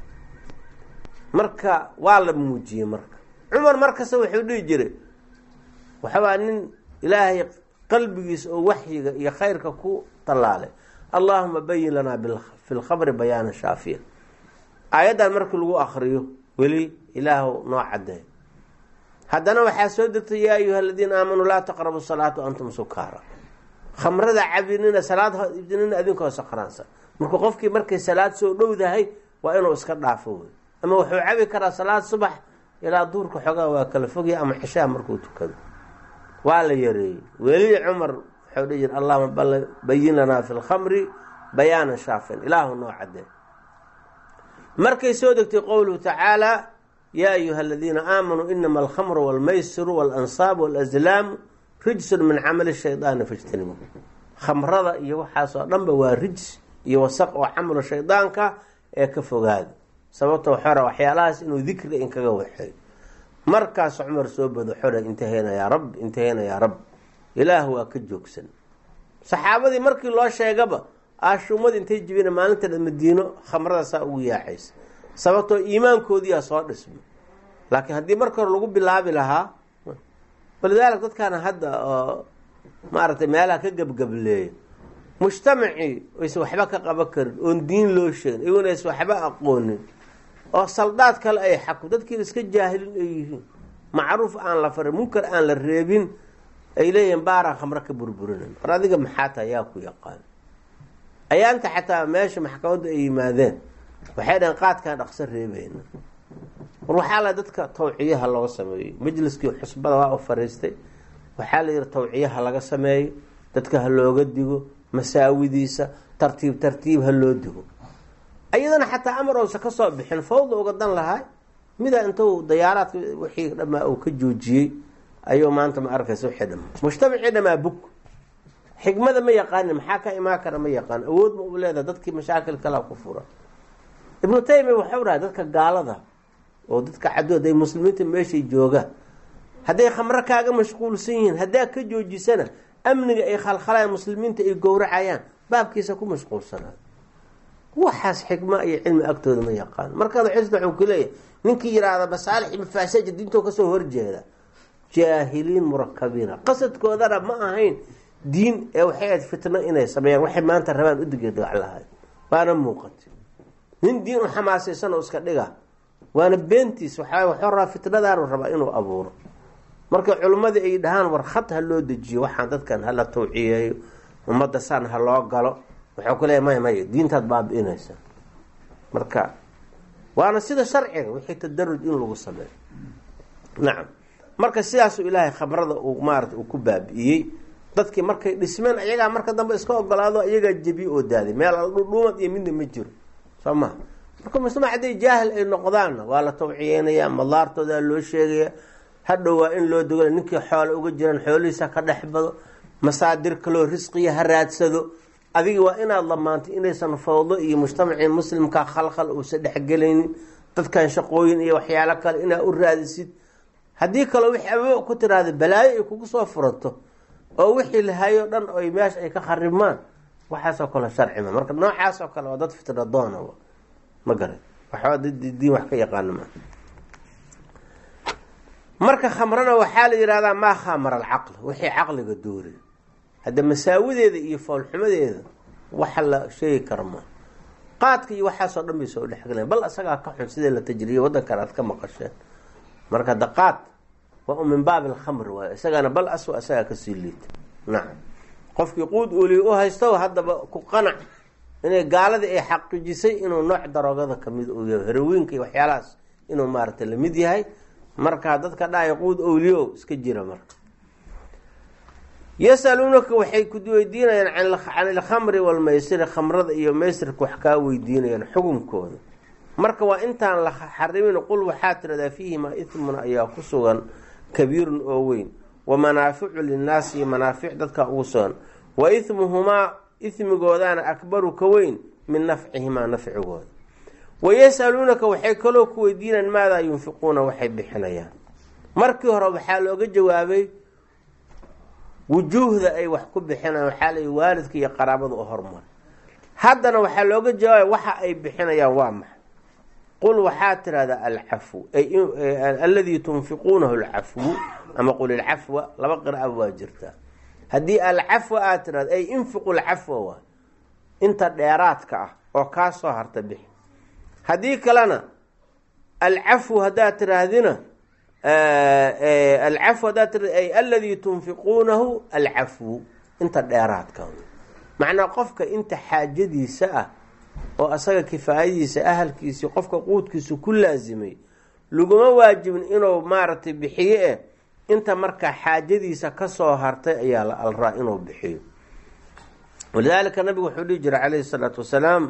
marka waa la muujiyay marka Umar markaas wuxuu dhigi jiray waxa waa nin ilaahay qalbigiisa oo waxyiga iyo khayrka ku talaalay Allahumma bayyin lana bil fil khabr bayan shafiya ayadan markii lagu akhriyo wali ilaahu noo caday hadana waxa soo degtay yaa ayuha alladina aamanu la taqrabu salata antum sukara khamrada cabinina salaad ibdinina adinkoo saqraansa marka qofkii markay salaad soo dhowdahay waa inuu iska dhaafo ama wuxuu cabi karaa salaad subax ilaa duurka xogaa waa kala fogay ama cishaa markuu tukado waa la yareeyay wali Umar wuxuu dhigay Allahumma bayyin lana fil khamri bayanan shaafin ilaahu noo caday markay soo degtay qowluhu ta'ala ya ayuha alladhina aamanu inma al-khamru wal maysiru wal ansab wal azlam rijsun min amali ash-shaytan fajtanibu khamrada iyo waxa soo dhanba waa rijs iyo wasaq oo amal shaydaanka ee ka fogaad sababtoo xora waxyaalahaas inuu dhikri in kaga waxay markaas Umar soo bado xora intahayna ya rab intahayna ya rab ilaahu waa ka joogsan saxaabadii markii loo sheegaba aashumad intay jibina maalinta Madiino khamrada saa ugu yaaxays sababtoo iimaankoodii soo dhismay laakiin hadii marka hore lagu bilaabi lahaa baldaal dadkan hadda maartay meelaha ka gabgableey mujtamaci oo waxba ka qaba kar oo diin loo sheegay iyaguna is waxba aqoonin oo saldaad kale ay xaq dadkii iska jaahilin ay yihiin macruuf aan la farin munkar aan la reebin ay leeyeen baara khamra ka burburinay adiga maxaa taa yaa ku yaqaan ayaanta xataa meesha maxkamadda ay yimaadeen waxay dhan qaadkan dhaqso reebayna waxa la dadka tawciyaha loo sameeyay majliskii xusbada waa u fariistay waxa la yiri tawciyaha laga sameeyay dadka ha looga digo masaawidiisa tartiib tartiib ha loo digo ayadana xataa amar oo ka soo bixin fawd uga dan lahay mida intuu diyaaraadka wixii dhama uu ka joojiyay ayuu maanta ma arkayso xidham mujtamaci dhama buk xigmada ma yaqaan maxaa ka imaa kara ma yaqaan awood ma u leedahay dadkii mashaakil kala ku fura ibn Taymiyyah wuxuu raad dadka gaalada oo dadka cadood ay muslimiinta meeshay jooga haday khamra kaaga mashquulsan yihiin hadaa ka joojisana amniga ay khalkhalay muslimiinta ay gowracayaan baabkiisa ku mashquulsanaa waxaas xigma iyo cilmi agtooda ma yaqaan marka xisda wuxuu leeyahay ninkii yiraahdo basaalix mafaasij diinto ka soo horjeeda jaahiliin murakkabiina qasadkoodana ma ahayn diin ee waxay ahayd fitno inay sameeyaan waxay maanta rabaan u digdagac lahayd waana muuqatay nin diin u xamaasaysan oo iska dhiga waana beentiis waxaa wuxuu rabaa fitnadaanu rabaa inuu abuuro marka culimmadii ay dhahaan war khad ha loo dejiyo waxaan dadkan hala tawciyeeyo ummadda saan ha loo galo wuxuu ku leeyahay maya maya diintaad baabi'inaysa marka waana sida sharciga wixii tadaruj in lagu sameeyo nacam marka sidaasuu ilaahay khamrada uu maarata uu ku baabi'iyey dadkii markay dhismeen ayagaa marka dambe iska ogolaado iyagaa jebiye oo daaday meel aldhudhuumad iyo midna ma jiro soo maha marka mujtamac hadday jaahil ay noqdaanna waa la tawciyeynayaa madaartoodaa loo sheegaya hadhow waa in loo dogala ninkii xoole uga jiran xoolihiisa ka dhex bado masaadir kaloo risqiya ha raadsado adiga waa inaad lamaantay inaysan fawdo iyo mujtamacii muslimkaa khalkhal uusa dhexgelaynin dadkan shaqooyin iyo waxyaalo kale inaad u raadisid haddii kaloo wixii aba ku tiraahda balaayo ay kugu soo furato oo wixii lahayo dhan oy meesha ay ka kharibmaan waxaasoo kale sharcima marka noocaasoo kale waa dad fitna doona ma garan waxaa diin wax ka yaqaana ma marka khamrana waxaa la yidhahdaa maa khamara alcaql wixii caqliga doori hadda masaawideeda iyo foolxumadeeda waxa la sheegi kara ma qaadka iyo waxaasoo dhan bay soo dhexgalayan bal isagaa ka xun sidee la tajriya waddankan aad ka maqasheen marka hadda qaad waa min baabi alkhamr waay isagana bal aswa isagaa kasii liita nacam qofkii quud uliy u haysto haddaba ku qanac inay gaaladii ay xaqiijisay inuu nooc daroogada kamid uu yahay harawiinka iyo waxyaalahaas inuu maaragtay lamid yahay marka dadka dhaaya quud awliyo iska jira marka yasaluunaka waxay ku weydiinayaan can ilkhamri walmaysiri khamrada iyo maysirka wax kaa weydiinayaan xukunkooda marka waa intaan la xarimin qul waxaa tiradaa fiihimaa ithmun ayaa ku sugan kabiirun oo weyn wa manaaficu linnaasi iyo manaafic dadka ugu sugan wa ithmuhumaa ismigoodaana akbaru ka weyn min nafcihimaa nafcigooda wayasaluunaka waxay kaloo ku weydiinayaan maadaa yunfiquuna waxay bixinayaan markii hore waxaa looga jawaabay wujuuhda ay wax ku bixinayaan waxaa la waalidka iyo qaraabada u hormar haddana waxaa looga jawaabay waxa ay bixinayaan waa maxay qul waxaa tirahdaa alcafwu alladii tunfiquunahu alcafwu ama qul ilcafwa laba qira'a waa jirtaa haddii alcafwa aad tirahda ay infiqu lcafwa waa inta dheeraadka ah oo kaa soo harta bixi haddii kalena alcafwu haddaad tiraahdina alcafw haddaad tirahd ay alladii tunfiquunahu alcafwu inta dheeraadka macnaa qofka inta xaajadiisa ah oo asaga kifaayadiisa ahalkiisii qofka quudkiisu ku laasimay laguma waajibin inuu maaragtay bixiyo eh inta markaa xaajadiisa kasoo hartay ayaa la alraa inuu bixiyo walidaalika nabigu wuxuu dhihi jiray calayhi salaatu wasalaam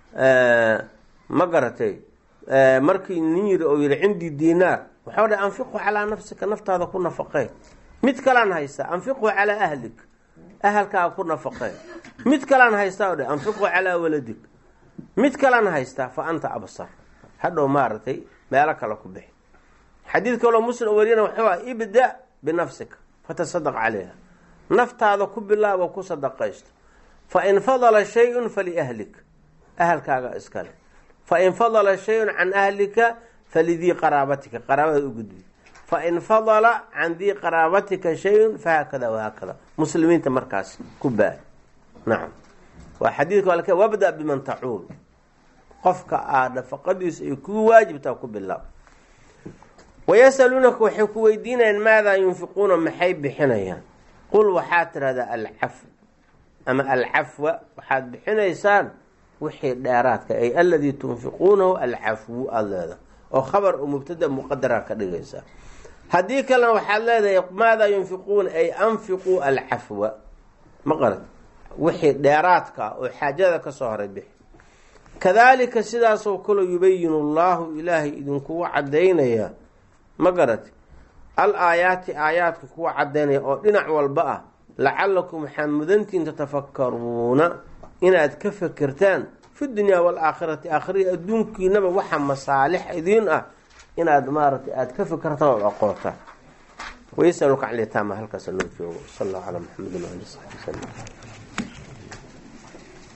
ma garatay markii nin yiri oo yihi cindii diinaar waxau dha anfiqu calaa nafsika naftaada ku nafaqey mid kalaan haystaa anfiqu calaa ahlik ahalkaaga ku nafaqey mid kalaan haystaa o dha anfiqu calaa waladik mid kalaan haystaa fa anta absar hadhow maaragtay meelo kale ku bixi xadiid kaloo muslim wariyana wuxuu ah ibda binafsika fatasadaq calayha naftaada ku bilaabo ku sadaqaysto fain fadala shay-un faliahlik ahalkaaga iskale fain fadala shay-un can ahlika falidii qaraabatika qaraabada u gudbi fain fadala can dii qaraabatika shay-un fahaakada wahaakada muslimiinta markaas ku baa nacam waa xadiidka alka wabda biman tacuul qofka aad nafaqadiisu ay kugu waajibtaa ku bilaab wayasaluunaka waxay ku weydiinayaan maadaa yunfiquuna maxay bixinayaan qul waxaa tirahdaa alcafw ama alcafwa waxaad bixinaysaan wixii dheeraadka ay alladii tunfiquunahu alcafwu aada leedahay oo khabar oo mubtada muqadara ka dhigaysaa haddii kalena waxaad leedahay maadaa yunfiquuna ay anfiquu alcafwa ma qarad wixii dheeraadka oo xaajada ka soo horay bixi kadaalika sidaasoo kaloo yubayinu allaahu ilaahay idinkugu cadaynaya ma garati al aayaati aayaadka kuwa cadaynaya oo dhinac walba ah lacalakum waxaa mudantiin tatafakaruuna inaad ka fekertaan fi dunyaa waalaakhirati aakhiriya adduunkiinaba waxa masaalix idiin ah inaad maaragtay aada ka fekertaan oo aqoontaan wayasaluka can lyataama halkaasa noo joogo sal allahu calaa maxamedin waali saxbi wasalam